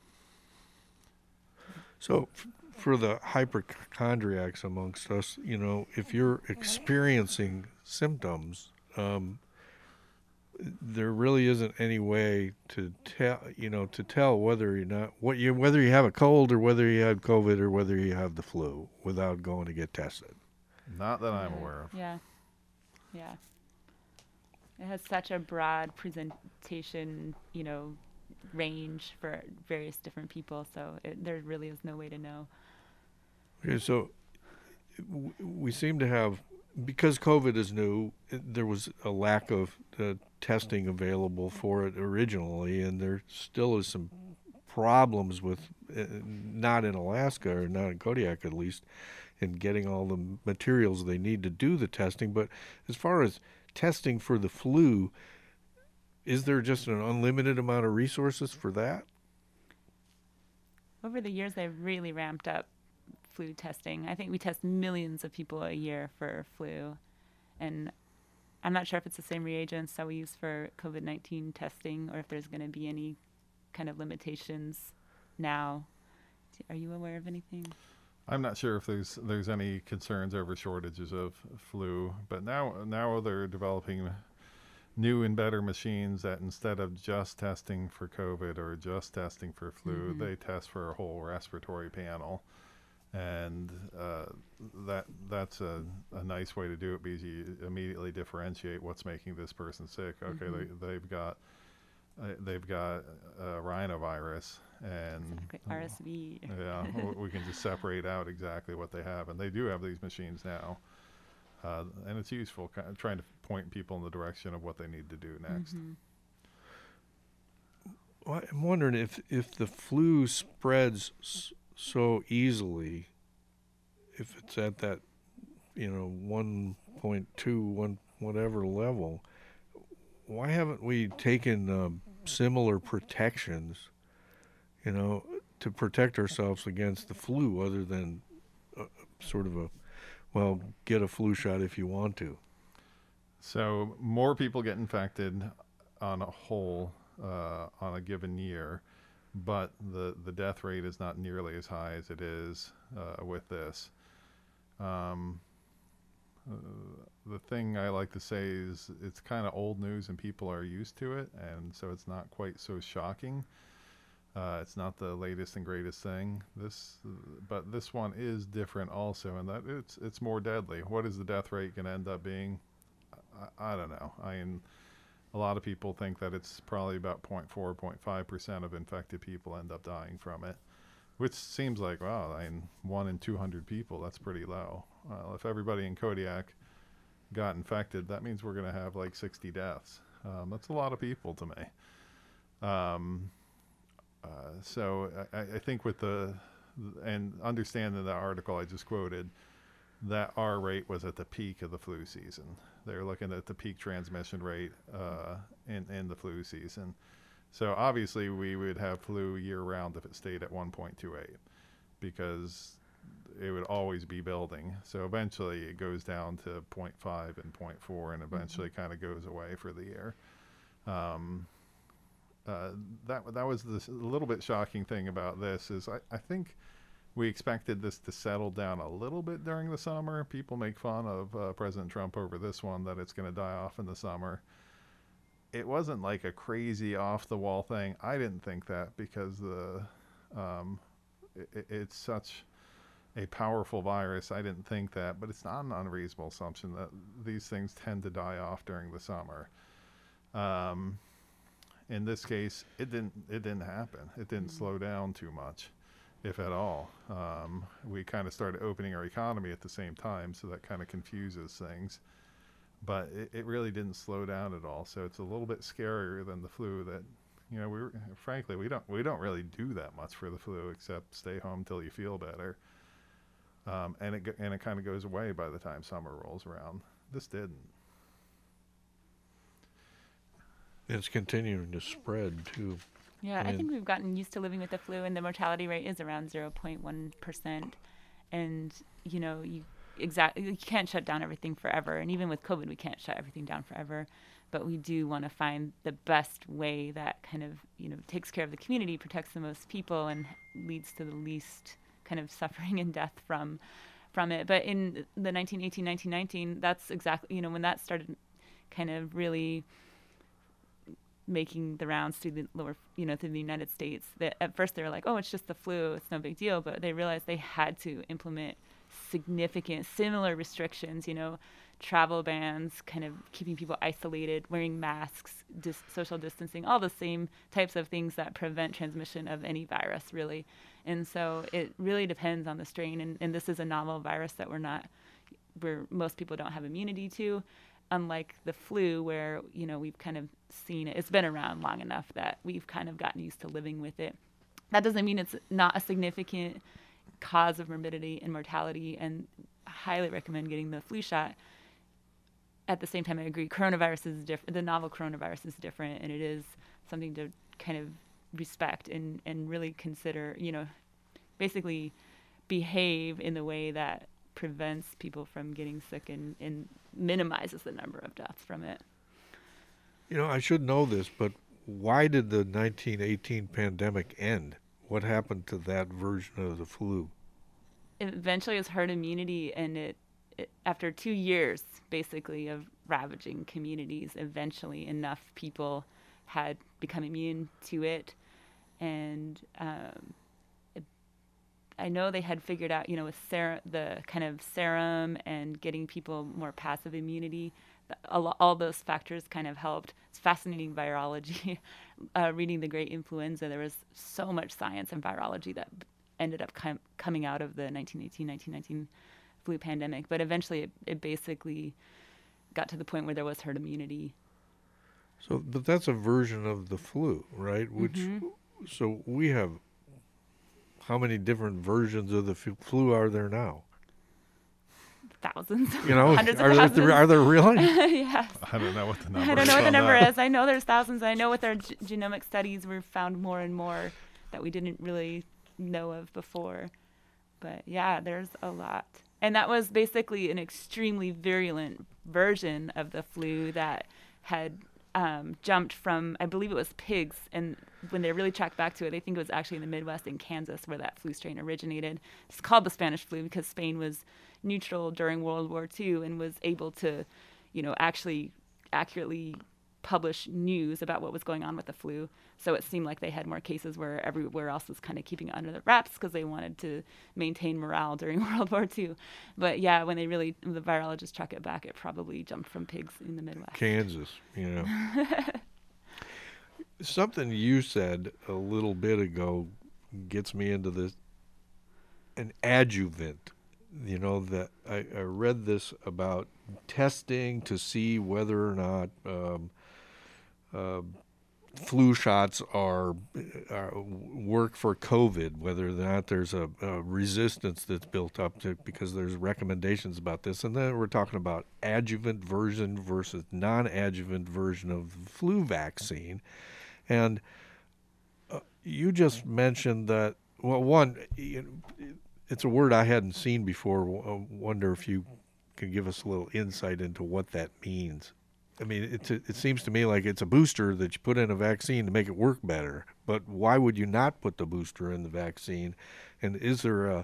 B: So, for the hypochondriacs amongst us, if you're experiencing symptoms, there really isn't any way to tell whether you're not whether you have a cold or whether you had COVID or whether you have the flu without going to get tested.
C: Not that I'm aware of.
D: Yeah. Yeah. It has such a broad presentation, range for various different people, so there really is no way to know.
B: Okay, so we seem to have, because COVID is new, there was a lack of testing available for it originally, and there still is some problems with, not in Alaska or not in Kodiak at least, in getting all the materials they need to do the testing. But as far as testing for the flu, is there just an unlimited amount of resources for that?
D: Over the years, they've really ramped up flu testing. I think we test millions of people a year for flu. And I'm not sure if it's the same reagents that we use for COVID-19 testing or if there's going to be any kind of limitations now. Are you aware of anything?
C: I'm not sure if there's any concerns over shortages of flu, but now they're developing new and better machines that instead of just testing for COVID or just testing for flu, they test for a whole respiratory panel. And that's a nice way to do it because you immediately differentiate what's making this person sick. Okay, they've got rhinovirus and
D: RSV.
C: Yeah, we can just separate out exactly what they have, and they do have these machines now, and it's useful, kind of trying to point people in the direction of what they need to do next.
B: Well, I'm wondering if the flu spreads so easily, if it's at that 1.2 whatever level, why haven't we taken similar protections, to protect ourselves against the flu, other than sort of get a flu shot if you want to?
C: So more people get infected on a whole on a given year, but the death rate is not nearly as high as it is with this. The thing I like to say is it's kind of old news and people are used to it, and so it's not quite so shocking. It's not the latest and greatest thing. But this one is different also, in that it's more deadly. What is the death rate going to end up being? I don't know. A lot of people think that it's probably about 0.4, 0.5% of infected people end up dying from it, which seems like, wow, 1 in 200 people, that's pretty low. Well, if everybody in Kodiak got infected, that means we're going to have like 60 deaths. That's a lot of people to me. So I think and understanding the article I just quoted, that R rate was at the peak of the flu season. They're looking at the peak transmission rate in the flu season. So obviously we would have flu year round if it stayed at 1.28, because it would always be building. So eventually it goes down to 0.5 and 0.4 and eventually kind of goes away for the year. That was a little bit shocking thing about this is I think we expected this to settle down a little bit during the summer. People make fun of President Trump over this one, that it's going to die off in the summer. It wasn't like a crazy off-the-wall thing. I didn't think that, because it's such a powerful virus. I didn't think that, but it's not an unreasonable assumption that these things tend to die off during the summer. In this case, it didn't happen. It didn't slow down too much, if at all. We kind of started opening our economy at the same time, so that kind of confuses things. But it really didn't slow down at all. So it's a little bit scarier than the flu. That frankly we don't really do that much for the flu except stay home till you feel better. And it kind of goes away by the time summer rolls around. This didn't.
B: It's continuing to spread too.
D: Yeah, I think we've gotten used to living with the flu, and the mortality rate is around 0.1%. And you can't shut down everything forever. And even with COVID, we can't shut everything down forever. But we do want to find the best way that kind of takes care of the community, protects the most people, and leads to the least kind of suffering and death from it. But in the 1918, 1919, that's exactly, when that started kind of really making the rounds through the lower, through the United States, that at first they were like, oh, it's just the flu, it's no big deal. But they realized they had to implement significant similar restrictions, travel bans, kind of keeping people isolated, wearing masks, social distancing, all the same types of things that prevent transmission of any virus, really. And so it really depends on the strain. And this is a novel virus that where most people don't have immunity to, unlike the flu, where, we've kind of seen it. It's been around long enough that we've kind of gotten used to living with it. That doesn't mean it's not a significant cause of morbidity and mortality, and I highly recommend getting the flu shot. At the same time, I agree, coronavirus is different. The novel coronavirus is different, and it is something to kind of respect and really consider, basically behave in the way that prevents people from getting sick and minimizes the number of deaths from it.
B: I should know this, but why did the 1918 pandemic end? What happened to that version of the flu?
D: Eventually, it was herd immunity, and it after 2 years, basically, of ravaging communities, eventually enough people had become immune to it. And I know they had figured out, with the kind of serum and getting people more passive immunity, all those factors kind of helped. It's fascinating virology. Reading The Great Influenza, there was so much science and virology that ended up coming out of the 1918-1919 flu pandemic. But eventually it basically got to the point where there was herd immunity.
B: So, but that's a version of the flu, right? So we have, how many different versions of the flu are there now?
D: Thousands. Hundreds of thousands.
B: Are there really?
D: Yes.
C: I don't know what the number is.
D: I don't know what the number is. I know there's thousands. I know with our genomic studies, we've found more and more that we didn't really know of before. But yeah, there's a lot. And that was basically an extremely virulent version of the flu that had jumped from, I believe it was pigs. And when they really tracked back to it, they think it was actually in the Midwest in Kansas where that flu strain originated. It's called the Spanish flu because Spain was neutral during World War II and was able to, actually accurately publish news about what was going on with the flu. So it seemed like they had more cases where everywhere else was kind of keeping it under the wraps because they wanted to maintain morale during World War II. But yeah, when the virologists track it back, it probably jumped from pigs in the Midwest.
B: Kansas, Something you said a little bit ago gets me into this, an adjuvant. That I read this about testing to see whether or not flu shots are work for COVID, whether or not there's a resistance that's built up to, because there's recommendations about this. And then we're talking about adjuvant version versus non-adjuvant version of the flu vaccine. And you just mentioned that, well, one, it's a word I hadn't seen before. I wonder if you can give us a little insight into what that means. I mean, it seems to me like it's a booster that you put in a vaccine to make it work better. But why would you not put the booster in the vaccine? And is there a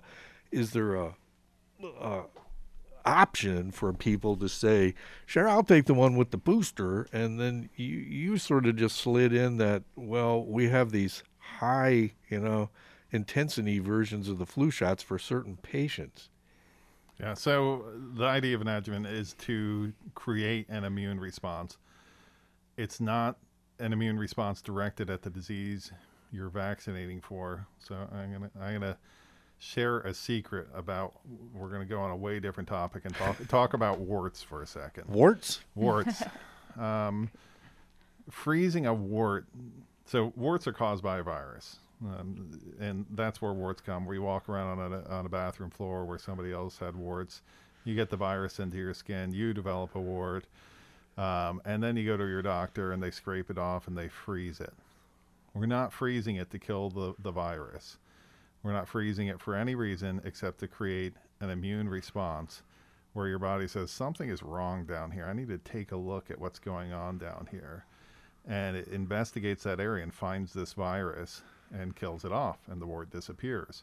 B: option for people to say, sure, I'll take the one with the booster, and then you sort of just slid in that, well, we have these high, intensity versions of the flu shots for certain patients.
C: Yeah, so the idea of an adjuvant is to create an immune response. It's not an immune response directed at the disease you're vaccinating for. So I'm gonna share a secret about. We're gonna go on a way different topic and talk about warts for a second.
B: Warts?
C: Warts. Freezing a wart. So warts are caused by a virus. And that's where warts come. Where you walk around on a bathroom floor where somebody else had warts, you get the virus into your skin, you develop a wart, and then you go to your doctor and they scrape it off and they freeze it. We're not freezing it to kill the virus. We're not freezing it for any reason except to create an immune response where your body says something is wrong down here. I need to take a look at what's going on down here. And it investigates that area and finds this virus and kills it off, and the wart disappears.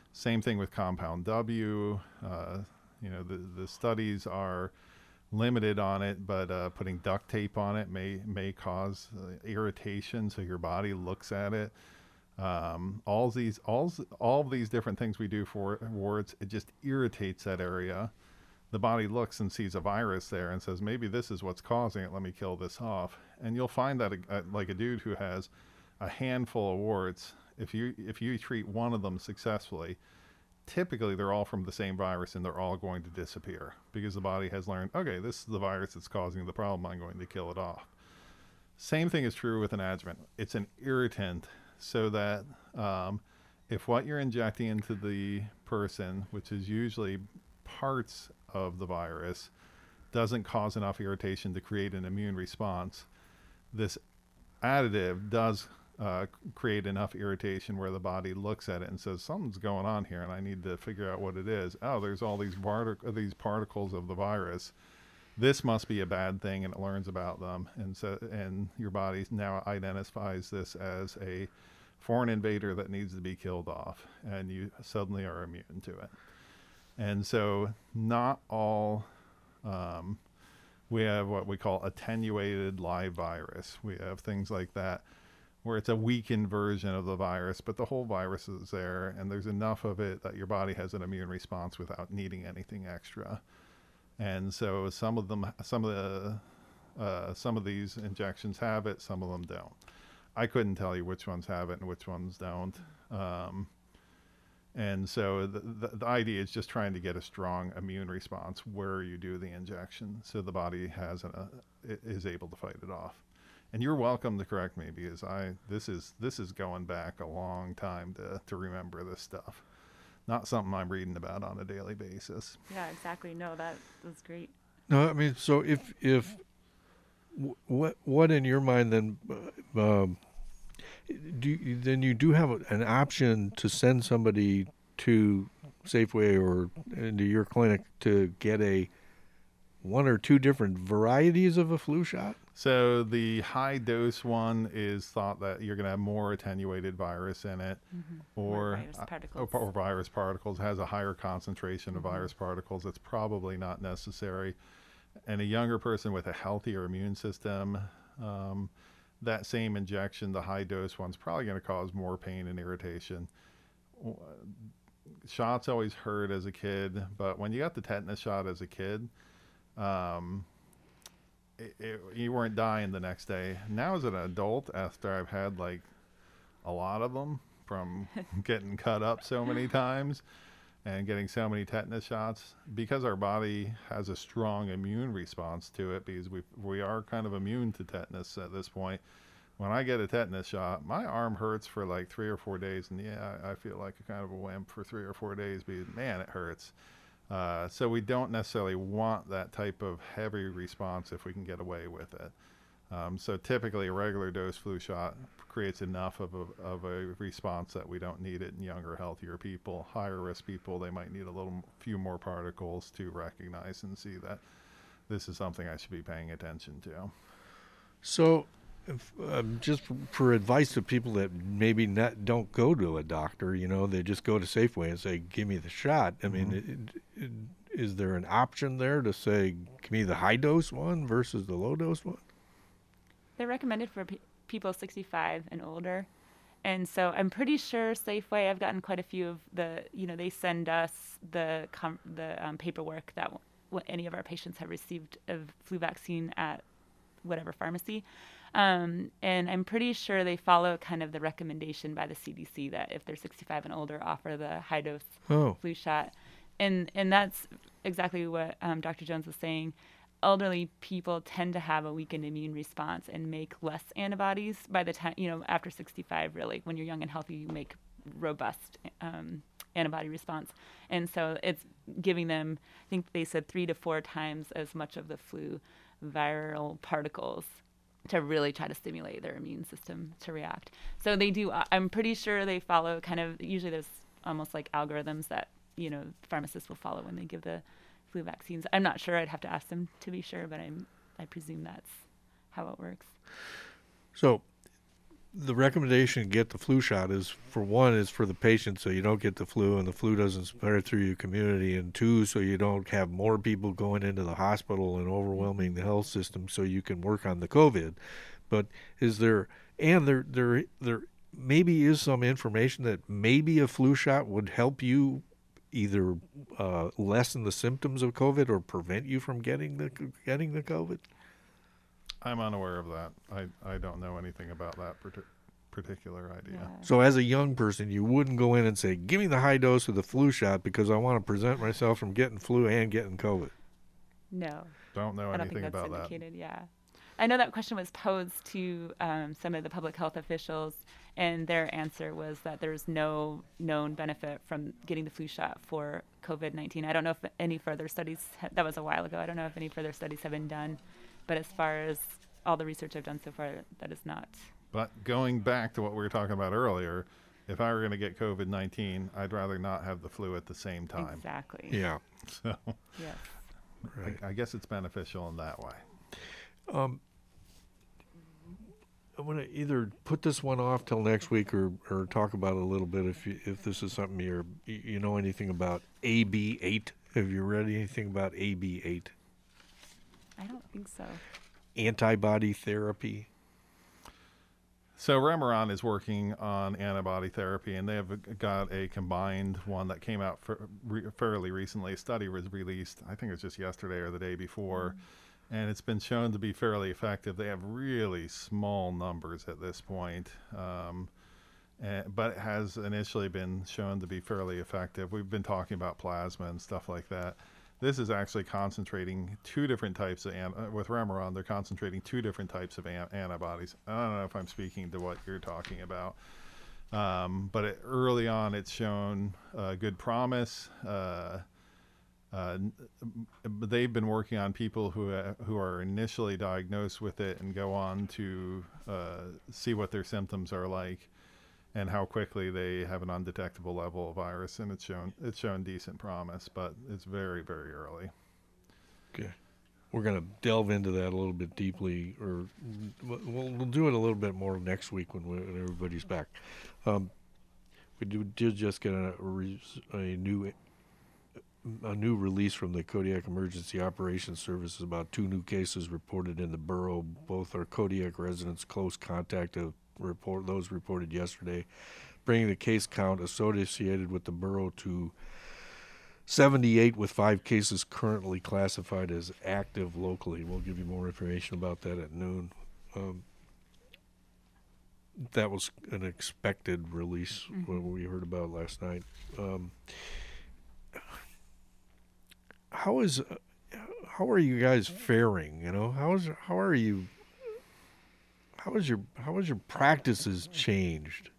C: Same thing with compound W. The studies are limited on it, but putting duct tape on it may cause irritation, so your body looks at it. All of these different things we do for warts, it just irritates that area. The body looks and sees a virus there and says, maybe this is what's causing it. Let me kill this off. And you'll find that like a dude who has a handful of warts, if you treat one of them successfully, typically they're all from the same virus and they're all going to disappear because the body has learned, okay, this is the virus that's causing the problem. I'm going to kill it off. Same thing is true with an adjuvant. It's an irritant, so that if what you're injecting into the person, which is usually parts of the virus, doesn't cause enough irritation to create an immune response, this additive does create enough irritation where the body looks at it and says, something's going on here and I need to figure out what it is. Oh, there's all these particles of the virus. This must be a bad thing, and it learns about them. And your body now identifies this as a foreign invader that needs to be killed off, and you suddenly are immune to it. And so not all, we have what we call attenuated live virus. We have things like that where it's a weakened version of the virus, but the whole virus is there, and there's enough of it that your body has an immune response without needing anything extra. And so some of these injections have it, some of them don't. I couldn't tell you which ones have it and which ones don't. And so the idea is just trying to get a strong immune response where you do the injection, so the body is able to fight it off. And you're welcome to correct me, because this is going back a long time to remember this stuff. Not something I'm reading about on a daily basis.
D: Yeah, exactly. No, that was great.
B: No, I mean, so if what in your mind then, then you do have an option to send somebody to Safeway or into your clinic to get one or two different varieties of a flu shot?
C: So the high dose one is thought that you're going to have more attenuated virus in it, or virus particles, has a higher concentration of virus particles. It's probably not necessary. And a younger person with a healthier immune system, that same injection, the high dose one's probably going to cause more pain and irritation. Shots always hurt as a kid, but when you got the tetanus shot as a kid, you weren't dying the next day. Now as an adult, after I've had like a lot of them from getting cut up so many times and getting so many tetanus shots, because our body has a strong immune response to it, because we are kind of immune to tetanus at this point. When I get a tetanus shot, my arm hurts for like 3 or 4 days, and yeah, I feel like a kind of a wimp for 3 or 4 days, because man, it hurts. So we don't necessarily want that type of heavy response if we can get away with it. So typically a regular dose flu shot creates enough of a response that we don't need it in younger, healthier people. Higher risk people, they might need few more particles to recognize and see that this is something I should be paying attention to.
B: So just for advice to people that maybe don't go to a doctor, they just go to Safeway and say, give me the shot. I mean, is there an option there to say, give me the high dose one versus the low dose one?
D: They're recommended for people 65 and older. And so I'm pretty sure Safeway, I've gotten quite a few of they send us the paperwork that any of our patients have received of flu vaccine at whatever pharmacy. And I'm pretty sure they follow kind of the recommendation by the CDC that if they're 65 and older, offer the high dose flu shot. And that's exactly what Dr. Jones was saying. Elderly people tend to have a weakened immune response and make less antibodies by the time, after 65, really. When you're young and healthy, you make robust antibody response. And so it's giving them, I think they said 3 to 4 times as much of the flu viral particles to really try to stimulate their immune system to react. So they do, I'm pretty sure they follow kind of, usually there's almost like algorithms that, pharmacists will follow when they give the flu vaccines. I'm not sure. I'd have to ask them to be sure, but I presume that's how it works.
B: So the recommendation to get the flu shot is, for one, is for the patient so you don't get the flu and the flu doesn't spread through your community, and two, so you don't have more people going into the hospital and overwhelming the health system, so you can work on the COVID. But is there, and there maybe is some information that maybe a flu shot would help you either lessen the symptoms of COVID or prevent you from getting the COVID?
C: I'm unaware of that. I don't know anything about that particular idea.
D: Yeah.
B: So as a young person, you wouldn't go in and say, give me the high dose of the flu shot because I want to present myself from getting flu and getting COVID.
D: No.
C: Don't know
D: I don't think
C: anything
D: that's
C: about that.
D: indicated. Yeah. I know that question was posed to some of the public health officials, and their answer was that there's no known benefit from getting the flu shot for COVID-19. I don't know if any further studies, that was a while ago, I don't know if any further studies have been done. But as far as all the research I've done so far, that is not.
C: But going back to what we were talking about earlier, if I were going to get COVID-19, I'd rather not have the flu at the same time.
D: Exactly.
B: Yeah.
C: So
D: Yes.
B: Right.
C: I guess it's beneficial in that way.
B: I want to either put this one off till next week or talk about it a little bit if this is something you know anything about AB8. Have you read anything about AB8?
D: I don't think so.
B: Antibody therapy.
C: So Remeron is working on antibody therapy, and they have got a combined one that came out fairly recently. A study was released, I think it was just yesterday or the day before, and it's been shown to be fairly effective. They have really small numbers at this point, but it has initially been shown to be fairly effective. We've been talking about plasma and stuff like that. This is actually concentrating two different types of, with Remeron, they're concentrating two different types of antibodies. I don't know if I'm speaking to what you're talking about, but early on it's shown good promise. They've been working on people who are initially diagnosed with it and go on to see what their symptoms are like and how quickly they have an undetectable level of virus, and it's shown decent promise, but it's very, very early.
B: Okay. We're going to delve into that a little bit deeply, or we'll do it a little bit more next week when everybody's back. We did just get a new release from the Kodiak Emergency Operations Services about 2 new cases reported in the borough. Both are Kodiak residents, close contact of those reported yesterday, bringing the case count associated with the borough to 78, with 5 cases currently classified as active locally. We'll give you more information about that at noon. That was an expected release, what we heard about last night. How are you guys faring? You know, how has your practices changed?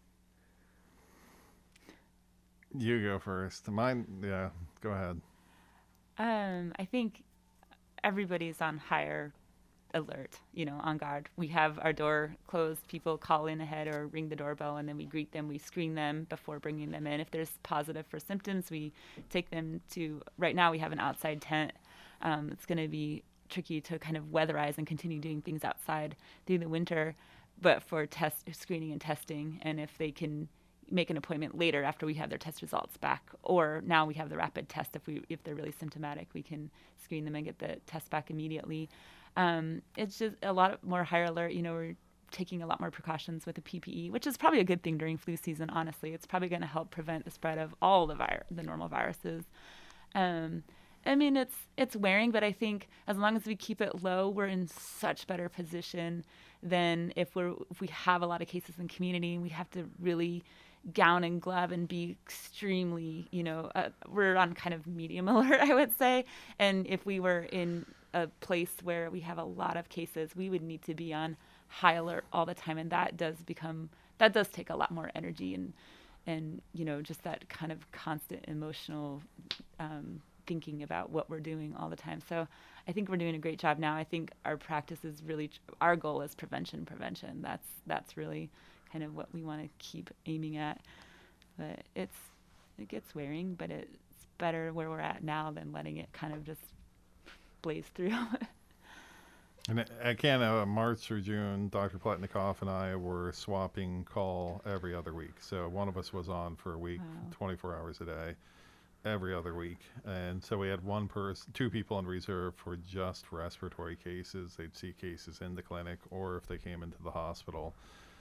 C: You go first. Mine, yeah, go ahead.
D: I think everybody's on higher alert, on guard. We have our door closed. People call in ahead or ring the doorbell, and then we greet them. We screen them before bringing them in. If there's positive for symptoms, we take them to, right now we have an outside tent. It's going to be tricky to kind of weatherize and continue doing things outside through the winter, but for screening and testing, and if they can make an appointment later after we have their test results back, or now we have the rapid test, if they're really symptomatic, we can screen them and get the test back immediately. It's just a lot more higher alert. We're taking a lot more precautions with the PPE, which is probably a good thing during flu season. Honestly, it's probably going to help prevent the spread of all the normal viruses. I mean, it's wearing, but I think as long as we keep it low, we're in such better position than if we have a lot of cases in community and we have to really gown and glove and be extremely, we're on kind of medium alert, I would say. And if we were in a place where we have a lot of cases, we would need to be on high alert all the time, and that does take a lot more energy and just that kind of constant emotional thinking about what we're doing all the time. So I think we're doing a great job now. I think our practice is really, our goal is prevention. That's really kind of what we want to keep aiming at. But it gets wearing, but it's better where we're at now than letting it kind of just blaze through.
C: And at Canada, March through June, Dr. Pletnikoff and I were swapping call every other week. So one of us was on for a week,
D: Wow.
C: 24 hours a day, every other week. And so we had two people in reserve for just respiratory cases. They'd see cases in the clinic or if they came into the hospital.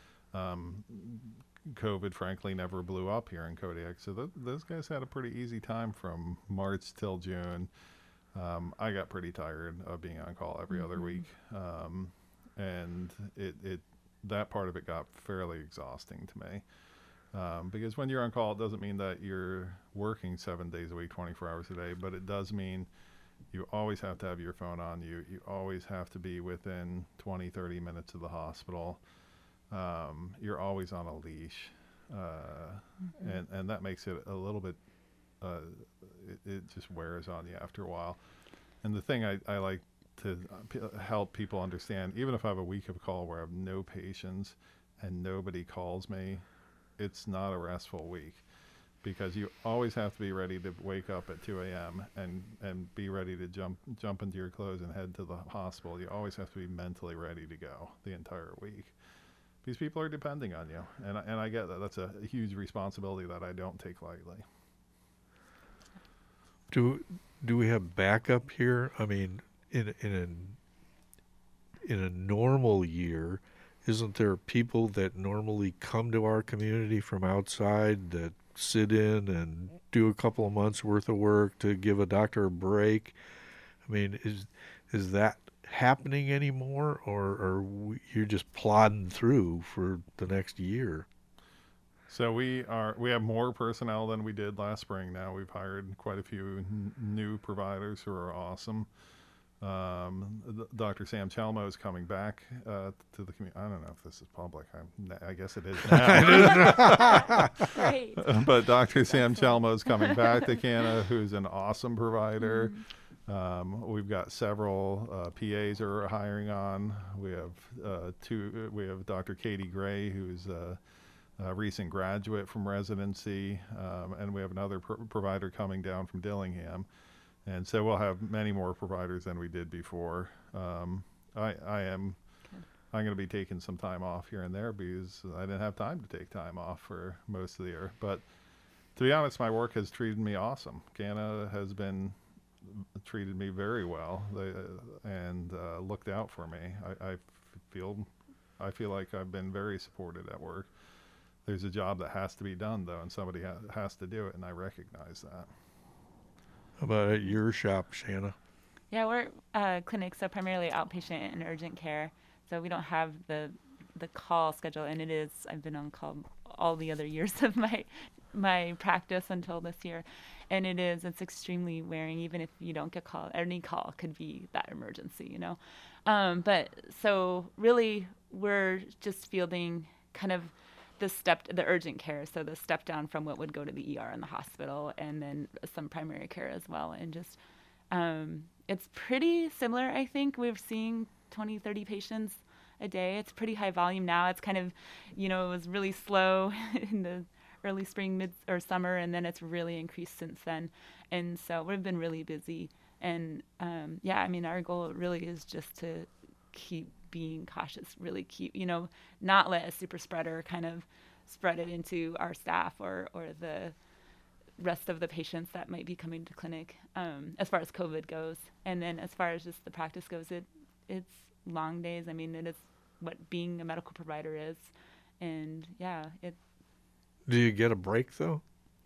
C: COVID, frankly, never blew up here in Kodiak. So those guys had a pretty easy time from March till June. I got pretty tired of being on call every other week. And that part of it got fairly exhausting to me. Because when you're on call, it doesn't mean that you're working 7 days a week, 24 hours a day, but it does mean you always have to have your phone on you. You always have to be within 20, 30 minutes of the hospital. You're always on a leash. And that makes it a little bit, it just wears on you after a while. And the thing I like to help people understand, even if I have a week of call where I have no patients and nobody calls me, it's not a restful week, because you always have to be ready to wake up at 2 a.m. and be ready to jump into your clothes and head to the hospital. You always have to be mentally ready to go the entire week. These people are depending on you, and I get that. That's a huge responsibility that I don't take lightly.
B: Do we have backup here? I mean, in a normal year, isn't there people that normally come to our community from outside that sit in and do a couple of months worth of work to give a doctor a break? I mean, is that happening anymore, or you're just plodding through for the next year?
C: So we have more personnel than we did last spring now. We've hired quite a few new providers who are awesome. Dr. Sam Chelmo is coming back to the community. I don't know if this is public. I guess it is now.
D: Great.
C: But Dr. Sam Chelmo is coming back to Canada, who's an awesome provider. We've got several PAs who are hiring on. We have We have Dr. Katie Gray, who's a recent graduate from residency, and we have another provider coming down from Dillingham. And so we'll have many more providers than we did before. I'm going to be taking some time off here and there because I didn't have time to take time off for most of the year. But to be honest, my work has treated me awesome. Canada has treated me very well and looked out for me. I feel like I've been very supported at work. There's a job that has to be done, though, and somebody has to do it, and I recognize that.
B: How about at your shop, Shanna?
D: Yeah, we're a clinic, so primarily outpatient and urgent care. So we don't have the call schedule, and I've been on call all the other years of my practice until this year. And it's extremely wearing, even if you don't get called. Any call could be that emergency, you know. But so really we're just fielding kind of the urgent care, so the step down from what would go to the ER in the hospital, and then some primary care as well. And just, it's pretty similar, I think. We're seeing 20, 30 patients a day. It's pretty high volume now. It's kind of, it was really slow in the early spring, mid or summer, and then it's really increased since then. And so we've been really busy. And our goal really is just to keep being cautious, really keep, not let a super spreader kind of spread it into our staff or the rest of the patients that might be coming to clinic, as far as COVID goes. And then as far as just the practice goes, it's long days. I mean, it is what being a medical provider is. And
B: Do you get a break though?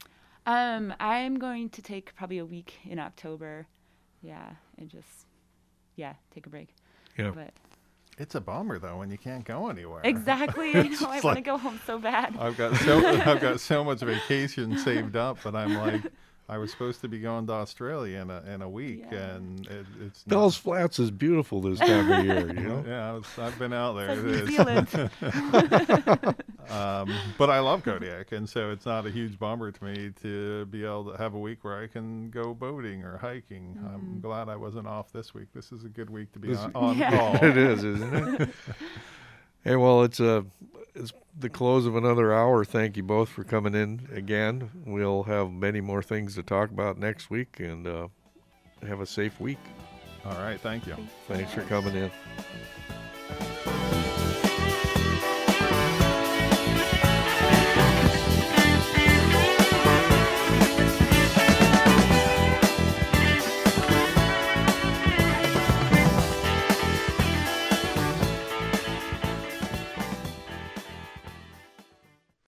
D: I'm going to take probably a week in October. Yeah. And just, take a break.
B: Yeah.
D: But
C: It's a bummer though when you can't go anywhere.
D: Exactly. I know. I want to go home so bad.
C: I've got so much vacation saved up, but I'm like, I was supposed to be going to Australia in a week, and it's not.
B: Fells Flats is beautiful this time of year, you know.
C: Yeah, I've been out there.
D: New
C: It is.
D: Zealand.
C: But I love Kodiak, and so it's not a huge bummer to me to be able to have a week where I can go boating or hiking. I'm glad I wasn't off this week. This is a good week to be on call.
B: It is, isn't it? Hey, well, it's the close of another hour. Thank you both for coming in again. We'll have many more things to talk about next week, and have a safe week.
C: All right. Thank you.
B: Thanks for coming in.